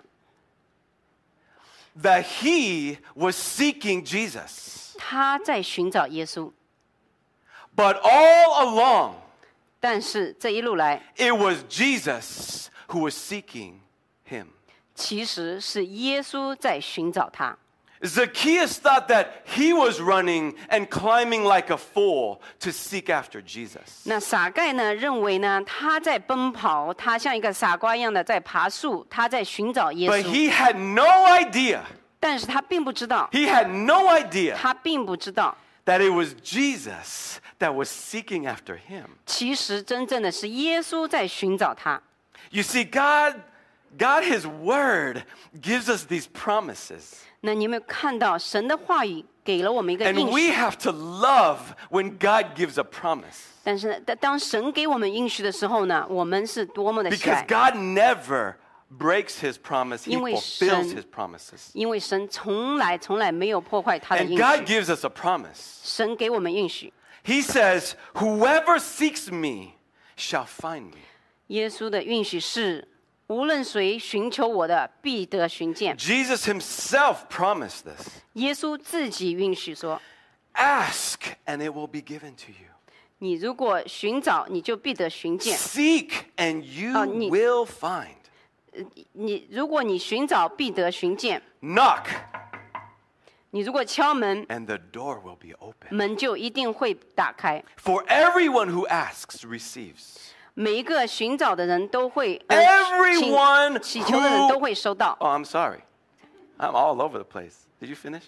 that he was seeking Jesus. 他在寻找耶稣， But all along, 但是这一路来， it was Jesus who was seeking him. 其实是耶稣在寻找他。 Zacchaeus thought that he was running and climbing like a fool to seek after Jesus. 那撒盖呢，认为呢，他在奔跑，他像一个傻瓜一样的在爬树，他在寻找耶 But 稣， he had no idea, 但是他并不知道， he had no idea 他并不知道， that it was Jesus that was seeking after him. 其实真正的是耶稣在寻找他。 You see, God, His Word, gives us these promises. 那你有没有看到神的话语给了我们一个 And 应 we 许？ have to love when God gives a promise. 但是当神给我们应许的时候呢，我们是多么的喜 Because 爱， God never breaks His promise. He 因为 fulfills 神 His promises. 因为神从来没有破坏他的 And 应 God 许。 gives us a promise. 神给我们应许， He says, whoever seeks me shall find me. 耶稣的应许是，无论谁寻求我的，必得寻见。 Jesus Himself promised this. 耶稣自己应许说， Ask and it will be given to you. 你如果寻找，你就必得寻见； Seek and you 你 will find. 如果你寻找，必得寻见； Knock 你如果敲门， and the door will be open. 门就一定会打开。 For everyone who asks receives. 每一个寻找的人都会， Everyone 祈求的人 who- 都会收到。 Oh, I'm sorry. I'm all over the place. Did you finish?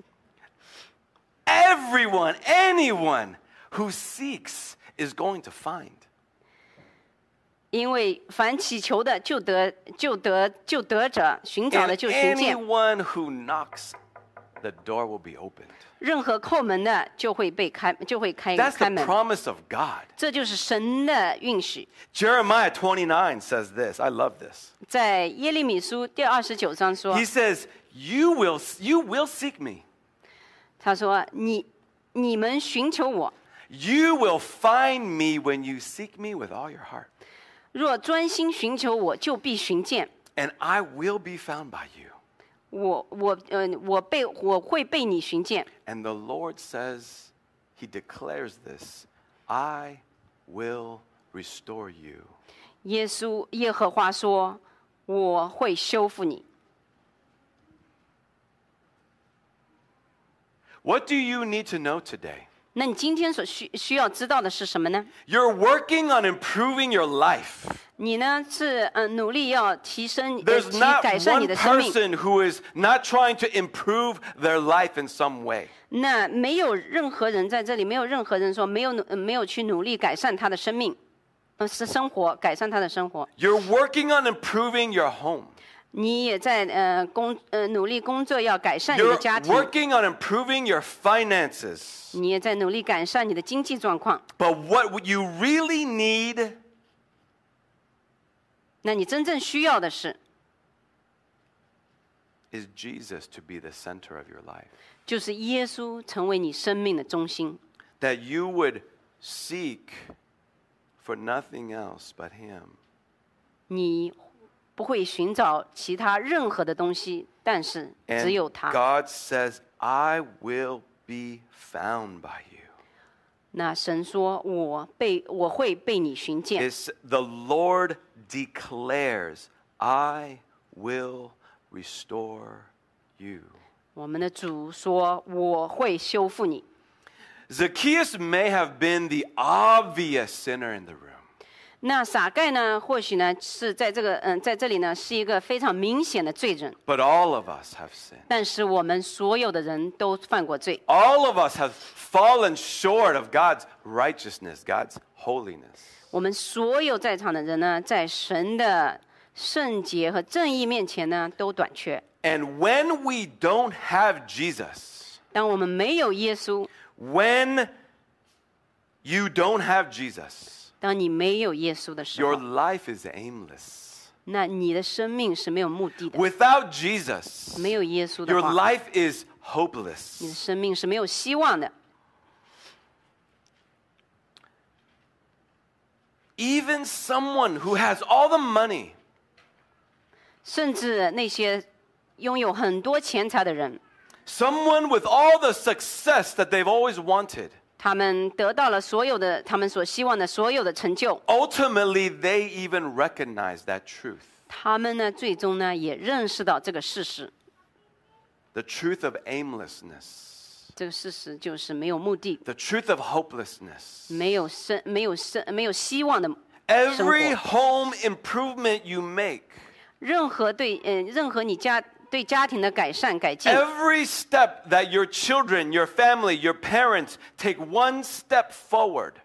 Everyone, anyone who seeks is going to find. 因为凡祈求的就得着，寻找的 And 就寻见。 anyone who knocks, the door will be opened. 任何叩门的就会开 That's 开 the 门， promise of God. 这就是神的应许。 Jeremiah 29 says this. I love this. 在耶利米书第29章说 He，says, you will seek me. 他说你们寻求我， You will find me when you seek me with all your heart. 若专心寻求我，就必寻见。 And I will be found by you. 我会被你寻见。 And the Lord says, He declares this, I will restore you. 耶和华说，我会修复你。 What do you need to know today? 那你今天所需要知道的是什么呢？ You're working on improving your life. 你呢是努力要提升、 There's not 改善你 one 的生命。 person who is not trying to improve their life in some way. 那没有任何人在这里，没有任何人说没有去努力改善他的生命，是生活，改善他的生活。 You're working on improving your home. 你也在努力工作，要改善你 You're 的家庭。 working on improving your finances. 你也在努力改善你的经济状况。 But what you really need 那你真正需要的是， is Jesus to be the center of your life. 就是耶稣成为你生命的中心。 That you would seek for nothing else but Him. 你不会寻找其他任何的东西，但是只有 And 他。 God says, I will be found by you. 那神说我会被你寻见。 It's the Lord declares, I will restore you. 我们的主说我会修复你。 Zacchaeus may have been the obvious sinner in the room. 那撒盖呢，或许呢是在这里呢是一个非常明显的罪人， But all of us have sinned. 但是我们所有的人都犯过罪， All of us have fallen short of God's righteousness, God's holiness. 我们所有在场的人呢，在神的圣洁和正义面前呢都短缺。 And when we don't have Jesus, 当我们没有耶稣， when you don't have Jesus, 当你没有耶稣的时 your 候， life is aimless. 那你的生命是没有目的的。 Without Jesus, 没有耶稣的 your 话， life is 你的 hopeless. 生命是没有希望的。 Even someone who has all the money, 甚至那些拥有很多钱财的人， someone with all the success that they've always wanted, 他们得到了所有的他们所希望的所有的成就， ultimately they even recognize that truth. 他们呢最终呢也认识到这个事实。 The truth of aimlessness, 这个事实就是没有目的， the truth of hopelessness. 没有希望的。 Every home improvement you make, 任何你对家庭的改善改进， every step that your children, your family, your parents take one step forward,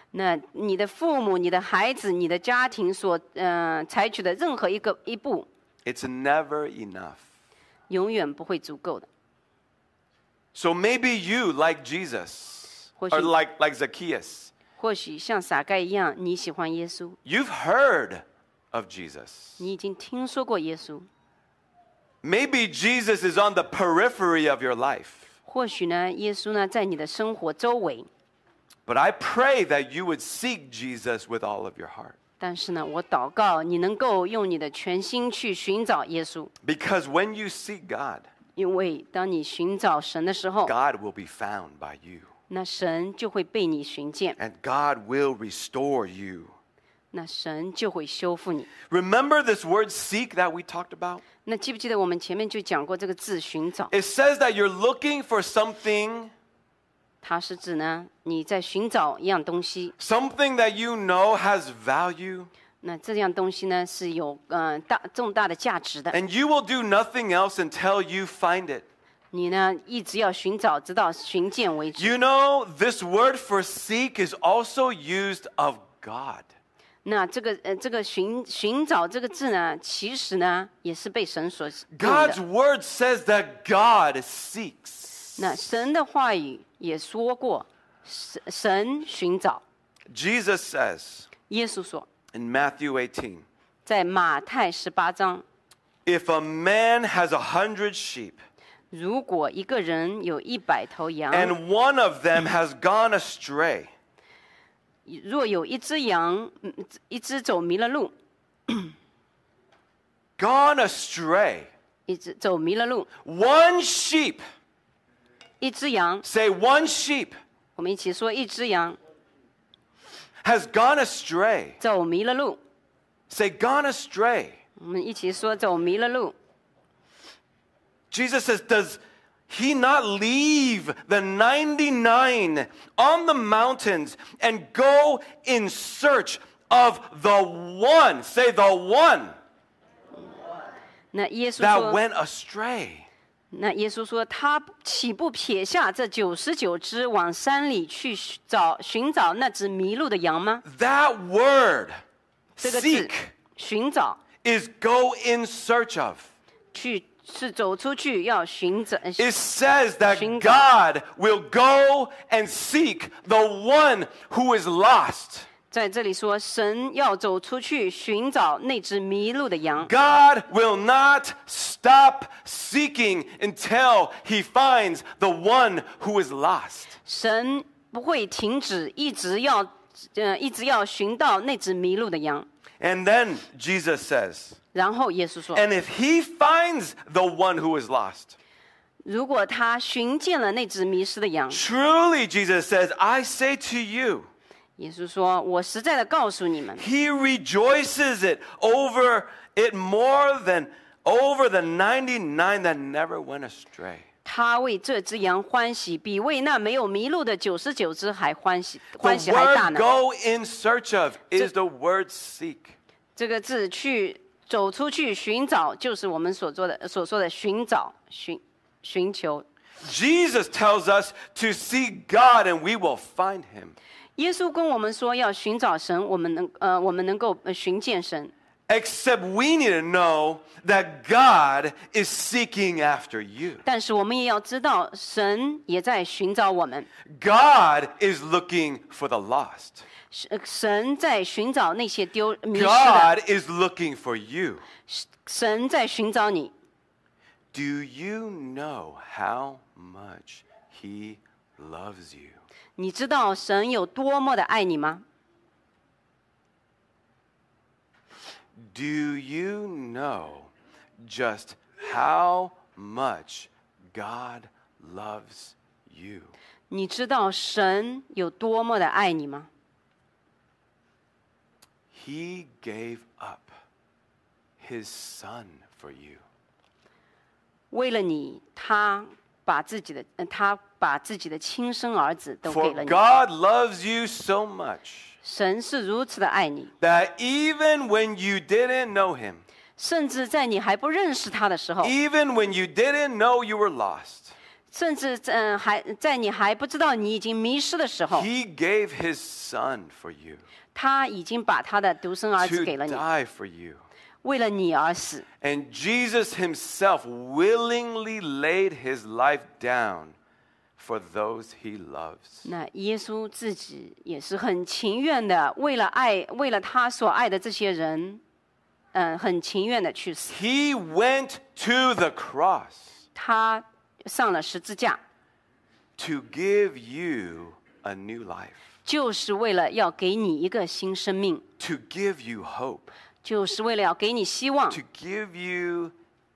那你的父母、你的孩子、你的家庭所采取的任何一步， it's never enough. 永远不会足够的。 So maybe you, like Jesus, 或许 or like Zacchaeus, 或许像撒该一样，你喜欢耶稣， you've heard of Jesus. 你已经听说过耶稣。 Maybe Jesus is on the periphery of your life. 或许呢，耶稣呢在你的生活周围， But I pray that you would seek Jesus with all of your heart. 但是呢，我祷告你能够用你的全心去寻找耶稣， Because when you seek God, 因为当你寻找神的时候， God will be found by you. 那神就会被你寻见， And God will restore you. 那神就会修复你。 Remember this word seek that we talked about? 那记不记得我们前面就讲过这个字寻找？ It says that you're looking for something, 它是指呢你在寻找一样东西， something that you know has value, 那这样东西呢是有重大的价值的。 and you will do nothing else until you find it. 你呢一直要寻找，直到寻见为止。 You know, this word for seek is also used of God. 那这个寻找这个字呢，其实呢也是被神所用 God's 的。 word says that God seeks. 那神的话语也说过，神寻找。 Jesus says 耶稣说， in Matthew 18, 在马太18章， if a man has 100 sheep 如果一个人有100头羊， and one of them has gone astray, 若有一只羊，一只走迷了路， gone astray, 一只走迷了路， one sheep, 一只羊， say one sheep 我们一起说，一只羊 has gone astray. 走迷了路， Say gone astray. 我们一起说走迷了路。 Jesus says, does he not leave the 99 on the mountains and go in search of the one? Say the one 那耶稣 that 说， went astray. 那耶稣说，他岂不撇下这99只往山里去寻找那只迷路的羊吗？ That word, 这个字 seek, 寻找 is go in search of. 是走出去要寻找。 It says that 寻找 God will go and seek the one who is lost. 在这里说，神要走出去寻找那只迷路的羊。 God will not stop seeking until he finds the one who is lost. 神不会停止，一直要寻到那只迷路的羊。 And then Jesus says, 然后耶稣说， and if he finds the one who is lost, 如果他寻见了那只迷失的羊， truly, Jesus says, I say to you, 耶稣说，我实在的告诉你们， he rejoices over it more than over the 99 that never went astray. 他为这只羊欢喜，比为那没有迷路的99只还欢喜 The 还大 word 呢。 go in search of is the word seek. 这个字去走出去寻找，就是我们所说的寻找、寻求。 Jesus tells us to seek God and we will find him. 耶稣跟我们说要寻找神，我们能够寻见神。 Except we need to know that God is seeking after you. 但是我们也要知道，神也在寻找我们。 God is looking for the lost. 神在寻找那些迷失的， God is looking for you. 神在寻找你。 Do you know how much he loves you? 你知道神有多么的爱你吗？ Do you know just how much God loves you? 你知道神有多么的爱你吗？ He gave up his son for you. 为了你，他把自己的亲生儿子都给 For 了你。 God loves you so much 神是如此的爱你， that even when you didn't know him, 甚至在你还不认识他的时候， even when you didn't know you were lost, 甚至还在你还不知道你已经迷失的时候， He gave his son for you, 他已经把他的独生儿子 to 给了你， die for you. 为了你而死。 And Jesus himself willingly laid his life down for those he loves. 那耶稣自己也是很情愿的，为了他所爱的这些人，很情愿的去死。 He went to the cross 他上了十字架， to give you a new life, 就是为了要给你一个新生命， to give you hope, 就是为了要给你希望， to give you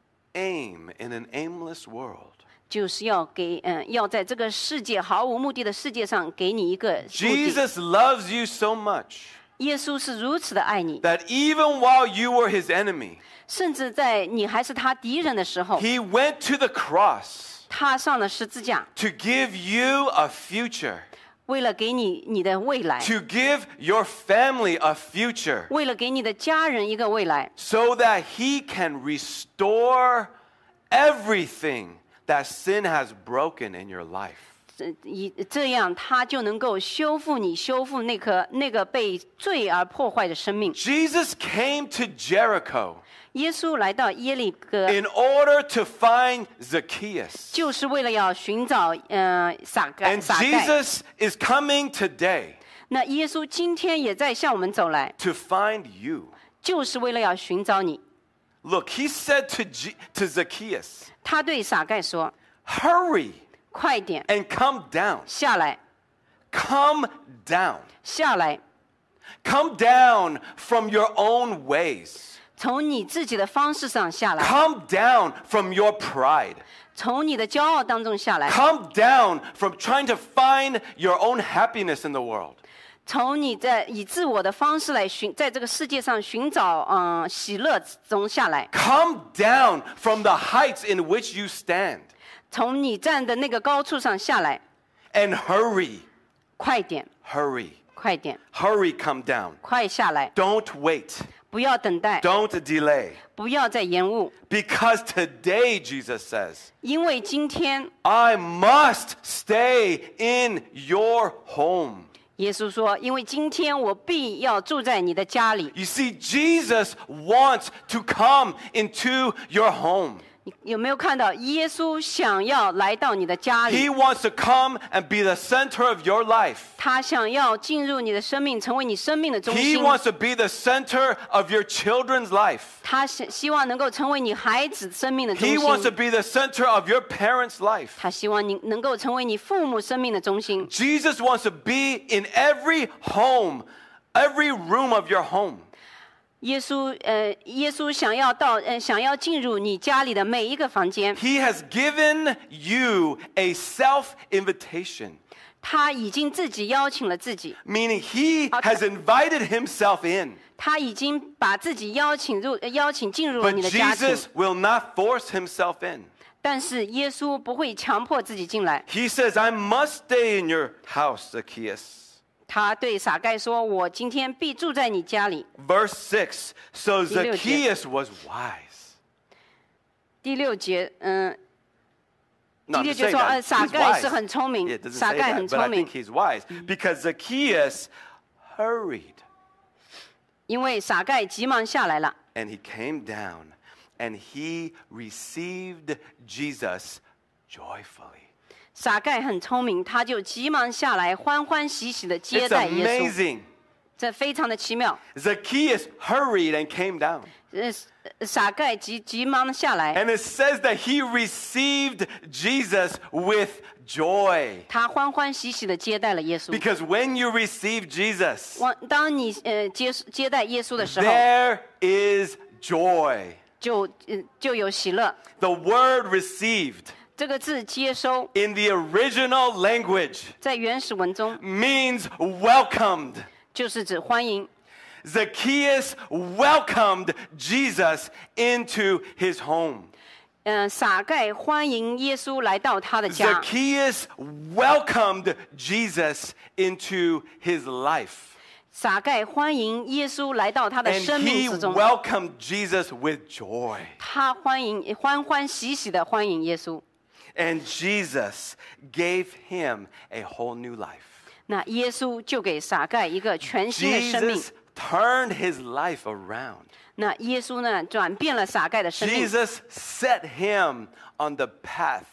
aim in an aimless world. 就是要要在这个世界毫无目的的世界上给你一个目的。 Jesus loves you so much 耶稣是如此的爱你， that even while you were his enemy, 甚至在你还是他敌人的时候， he went to the cross 他上了十字架， to give you a future, 为了给你的未来， to give your family a future, 为了给你的家人一个未来， so that he can restore everything that sin has broken in your life. 这样他就能够修复那个被罪而破坏的生命。 Jesus came to Jericho 耶稣来到耶利哥， in order to find Zacchaeus. 就是为了要寻找撒该。 And Jesus is coming today 那耶稣今天也在向我们走来， to find you. 就是为了要寻找你。 Look, he said to Zacchaeus, 他对撒该说 hurry 快点 and come down. 下来， Come down. 下来， Come down from your own ways. 从你自己的方式上下来， Come down from your pride. 从你的骄傲当中下来， Come down from trying to find your own happiness in the world. 从你以自我的方式来在这个世界上寻找喜乐中下来， Come down from the heights in which you stand 从你站的那个高处上下来， and hurry, 快点， hurry, 快点， hurry, come down. 快下来， Don't wait. 不要等待， Don't delay. 不要再延误， Because today, Jesus says, 因为今天 I must stay in your home. 耶稣说，因为今天我必要住在你的家里。 You see, Jesus wants to come into your home. 你有没有看到耶稣想要来到你的家 He 里？ wants to come and be the center of your life. 他想要进入你的生命，成为你生命的中 He 心。 wants to be the center of your children's life. 他希望能够成为你孩子生命的中 He wants to 心。 be the center of your parents' life. 他希望你能够成为你父母生命的中心。 Jesus wants to be in every home, every room of your home. 耶稣想要进入你家里的每一个房间。 He has given you a self-invitation, 他已经自己邀请了自己， meaning he has invited himself in. 他已经把自己邀请进入了 But 你的家庭。 Jesus will not force himself in. 但是耶稣不会强迫自己进来。 He says, I must stay in your house, Zacchaeus. 他对撒该说：“我今天必住在你家里。 Verse 6, so 第六节。 Zacchaeus was wise. ” 第六节，第 No, I'm 六 just 节 saying 说， that 撒 he's 该 wise. 是很聪 Yeah, 明 it，doesn't 撒 say 该 that, 很 but I 聪明 think，he's wise because Zacchaeus hurried 因为撒该急忙下来了， and he came down and he received Jesus joyfully. 撒该很聪明，他就急忙下来，欢欢喜喜的接 It's 待耶稣， amazing. 这非常的奇妙。 Zacchaeus hurried and came down. 撒该急忙下来， And it says that he received Jesus with joy. 他欢欢喜喜的接待了耶稣。 Because when you receive Jesus, 当你接待耶稣的时候， there is joy. 就有喜乐。 The word received 这个字接收， in the original language 在原始文中 means welcomed. 就是指欢迎。 Zacchaeus welcomed Jesus into his home. 撒该欢迎耶稣来到他的家。 Zacchaeus welcomed Jesus into his life. 撒该欢迎耶稣来到他的 And 生 he 命之中， welcomed Jesus with joy. 他欢欢喜喜的欢迎耶稣。 And Jesus gave him a whole new life. 那耶稣就给撒该一个全新的生命。 Jesus turned his life around. 那耶稣呢，转变了撒该的生命。 Jesus set him on the path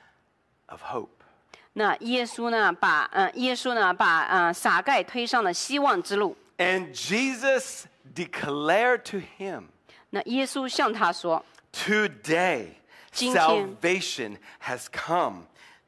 of hope. 那耶稣呢，把撒该推上了希望之路。 And Jesus declared to him, 那耶稣向他说 today 今天 salvation has come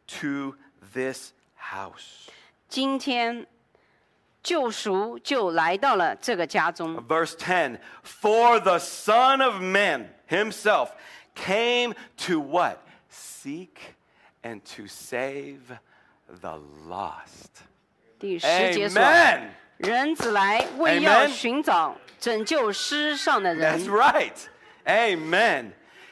to this house. 今天救赎就来到了这个家中。 Verse 10, for the Son of Man himself came to what? Seek and to save the lost. 第10节说 Amen. 人子来为要寻找拯救失丧的人。 That's right. Amen.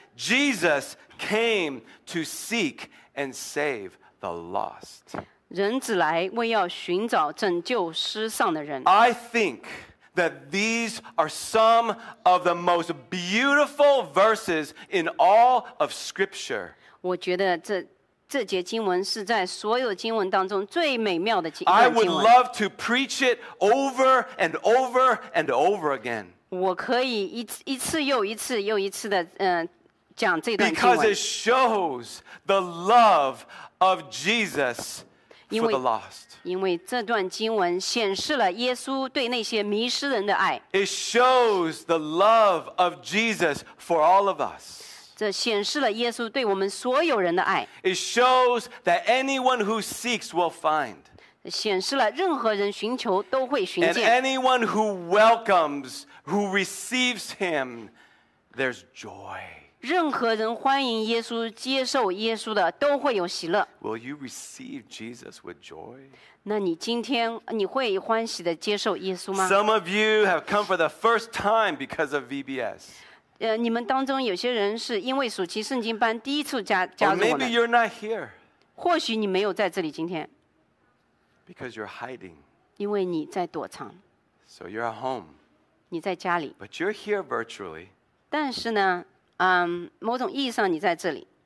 Jesus came to seek and save the lost. 人子来为要寻找拯救失丧的人。 I think that these are some of the most beautiful verses in all of Scripture. 我觉得这节经文是在所有经文当中最美妙的一 I 段 would 经文。 love to preach it over and over and over again 我可以一次又一次又一次的讲这段经 because 文 it，shows the love of Jesus for the lost. 因为这段经文显示了耶稣对那些迷失人的爱， It shows the love of Jesus for all of us. 这显示了耶稣对我们所有人的爱， It shows that anyone who seeks will find. 显示了任何人寻求都会寻 And 见。 anyone who welcomes, who receives him, there's joy. 任何人欢迎耶稣、接受耶稣的，都会有喜乐。 Will you receive Jesus with joy? 那你今天你会欢喜的接受耶稣吗？ Some of you have come for the first time because of VBS. 你们当中有些人是因为暑期圣经班第一次加 Or 入我 maybe 们， you're not here 或许你没有在这里今天， because you're hiding. 因为你在躲藏， So you're at home. 你在家里。 But you're here virtually. 但是呢，某种意义上你在这里，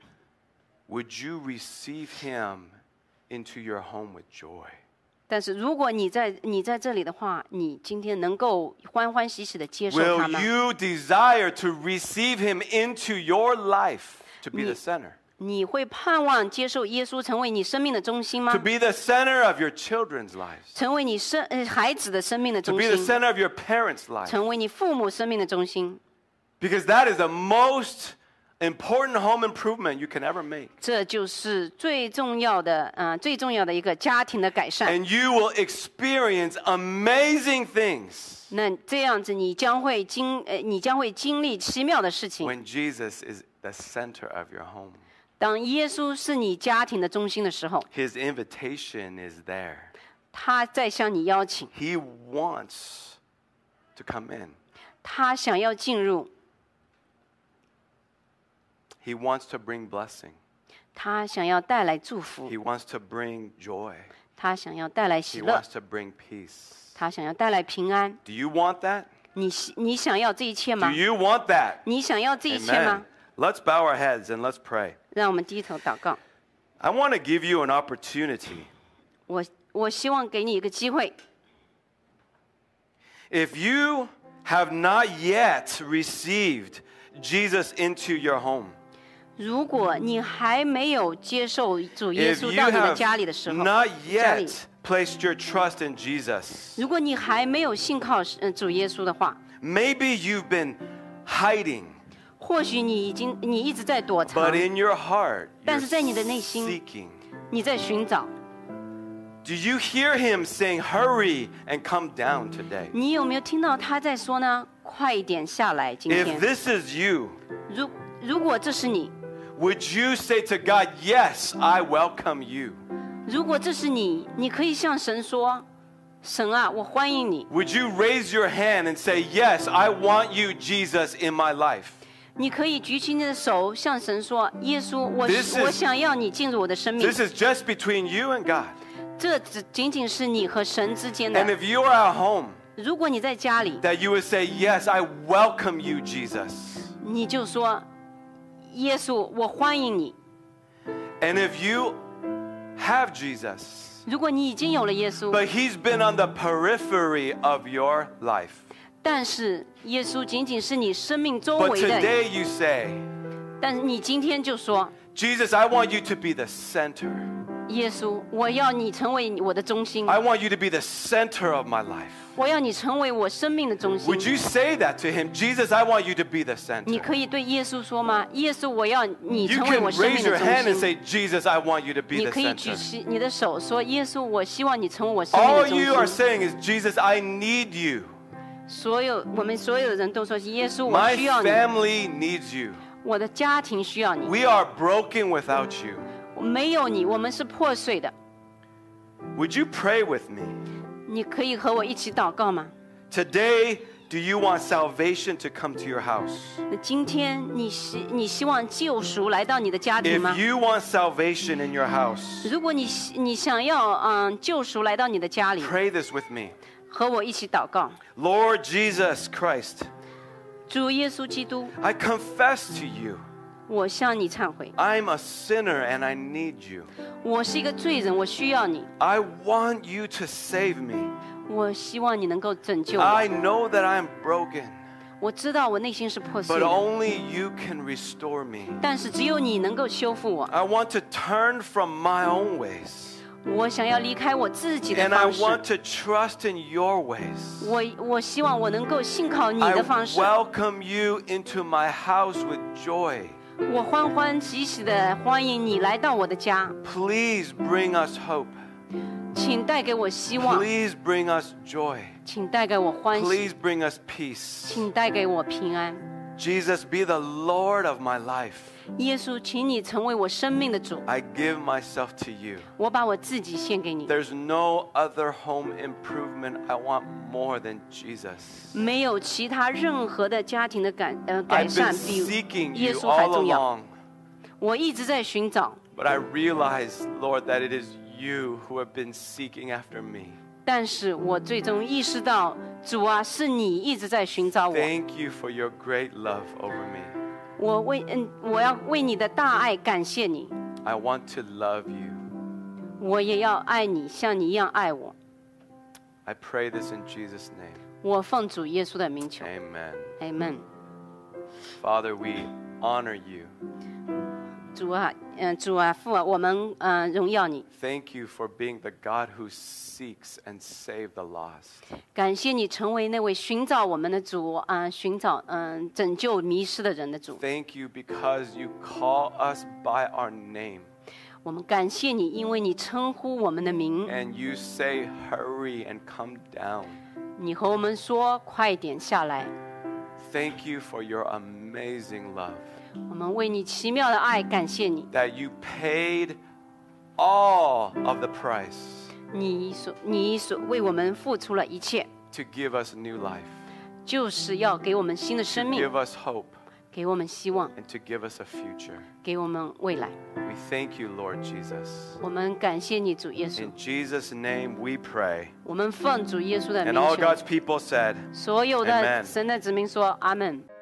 Would you receive him into your home with joy? 但是如果你在这里的话，你今天能够欢欢喜喜的接受他 Will 吗？ you desire to receive him into your life to be the center? 你会盼望接受耶稣成为你生命的中心吗 To？be the center of your children's lives? 成为你孩子的生命的 To 中 be the 心， center of your parents' life? 成为你父母生命的中心， Because that is the most important home improvement you can ever make. 这就是最重要的一个家庭的改善。 And you will experience amazing things 那这样子，你将会经历奇妙的事情。 when Jesus is the center of your home. 当耶稣是你家庭的中心的时候， His invitation is there. 他在向你邀请， He wants to come in. 他想要进入， He wants to bring blessing. 他想要带来祝福， He wants to bring joy. 他想要带来喜 He 乐， wants to bring peace. 他想要带来平安。 Do you want that? 你想要这一切吗 Do？you want that? 你想要这一切 Amen. 吗？ Let's bow our heads and let's pray. 让我们低头祷告。 I want to give you an opportunity. 我希望给你一个机会， If you have not yet received Jesus into your home, 如果你还没有接受主耶 if 稣 you 到你的 have 家里的时候， not 家里 yet placed your trust in Jesus, 如果你还没有信靠主耶稣的话， maybe you've been hiding, 或许你一直在躲藏 but，in your heart, 但 you're 是在你的内心 seeking. 你在寻找。 Do you hear him saying, hurry and come down today? 你有没有听到他在说呢？快一点下来！今 If 天， this is you, 如果这是你， would you say to God, yes, I welcome you? 如果这是你，你可以向神说：“神啊，我欢迎你。” Would you raise your hand and say, yes, I want you, Jesus, in my life? 你可以举起你的手，向神说：“耶稣，我 This is- 想要你进入我的生命。 This is just between you and God. ” 这仅仅是你和神之间 And 的。 if you are at home, 如果你在家里， that you would say, yes, I welcome you, Jesus. 你就说：“耶稣，我欢迎你。 And if you have Jesus, 如果你已经有了耶稣， but he's been on the periphery of your life, 但是耶稣仅仅是你生命周 but 围的， today you say, 但是你今天就说， Jesus, I want you to be the center. 耶稣，我要你成为我的中心， I want you to be the center of my life. 我要你成为我生命的中心。 Would you say that to him? Jesus, I want you to be the 你 center. 可以对耶稣说吗？耶稣，我要你 You 成为 can 我生 raise 命 your 的 hand 中 and 心。 say, Jesus, I want you to be 你 the 可以举 center. 起你的手说：“耶稣，我希望你成为我生命 All 的中 you are 心。 saying is, Jesus, I need you. ” 我们所有的人都说：“耶稣，我 My 需要你， family needs you. 我的家庭需要你。 We are broken without you. 没有你，我们是破碎的。 Would you pray with me? 你可以和我一起祷告吗？ Today, do you want salvation to come to your house? 那今天你希望救赎来到你的家庭吗 If？you want salvation in your house, 如果你想要救赎来到你的家里， pray this with me. 和我一起祷告。 Lord Jesus Christ, 主耶稣基督， I confess to you, 我向你忏悔， I'm a sinner and I need you. 我是一个罪人，我需要你， I want you to save me. 我希望你能够拯救我。 I know that I'm broken, 我知道我内心是破碎 but 的， only you can restore me. 但是只有你能够修复我。 I want to turn from my own ways, 我想要离开我自己的 and I 方式， want to trust in your ways. 我希望我能够信靠你 I 的方式。 welcome you into my house with joy. 我欢欢喜喜的欢迎你来到我的家， Please bring us hope. 请带给我希望， Please bring us joy. 请带给我欢喜， Please bring us peace. 请带给我平安。 Jesus, be the Lord of my life. 耶稣，请你成为我生命的主， I give myself to you. 我把我自己献给你。 There's no other home improvement I want more than Jesus. 没有其他任何的家庭的改 I've 善 been 比 seeking 耶 you 稣还 all 重要。 along, 我一直在寻找， but I realize, Lord, that it is you who have been seeking after me. 但是我最终意识到，主啊，是你一直在寻找我。 Thank you for your great love over me. 我要为你的大爱感谢你， I want to love you. 我也要爱你，像你一样爱我。 I pray this in Jesus' name. 我奉主耶稣的名求 Amen. ，Amen。 Father, we honor you. 主啊，父啊，我们荣耀你， Thank you for being the God who seeks and save the lost. 感谢你成为那位寻找我们的主寻找拯救迷失的人的主。 Thank you because you call us by our name 我们感谢你，因为你称呼我们的名， and you say, hurry and come down. 你和我们说快点下来。 Thank you for your amazing love, 我们为你奇妙的爱感谢你， that you paid all of the price 你所为我们付出了一切， to give us new life, 就是要给我们新的 to 生命， give us hope, 给我们希望， and to give us a future. 给我们未来。 We thank you, Lord Jesus. 我们感谢你，主耶稣。 In Jesus' name we pray. 我们奉主耶稣的 And 名 all 求， God's people said, 所有 Amen 的神的子民说阿门。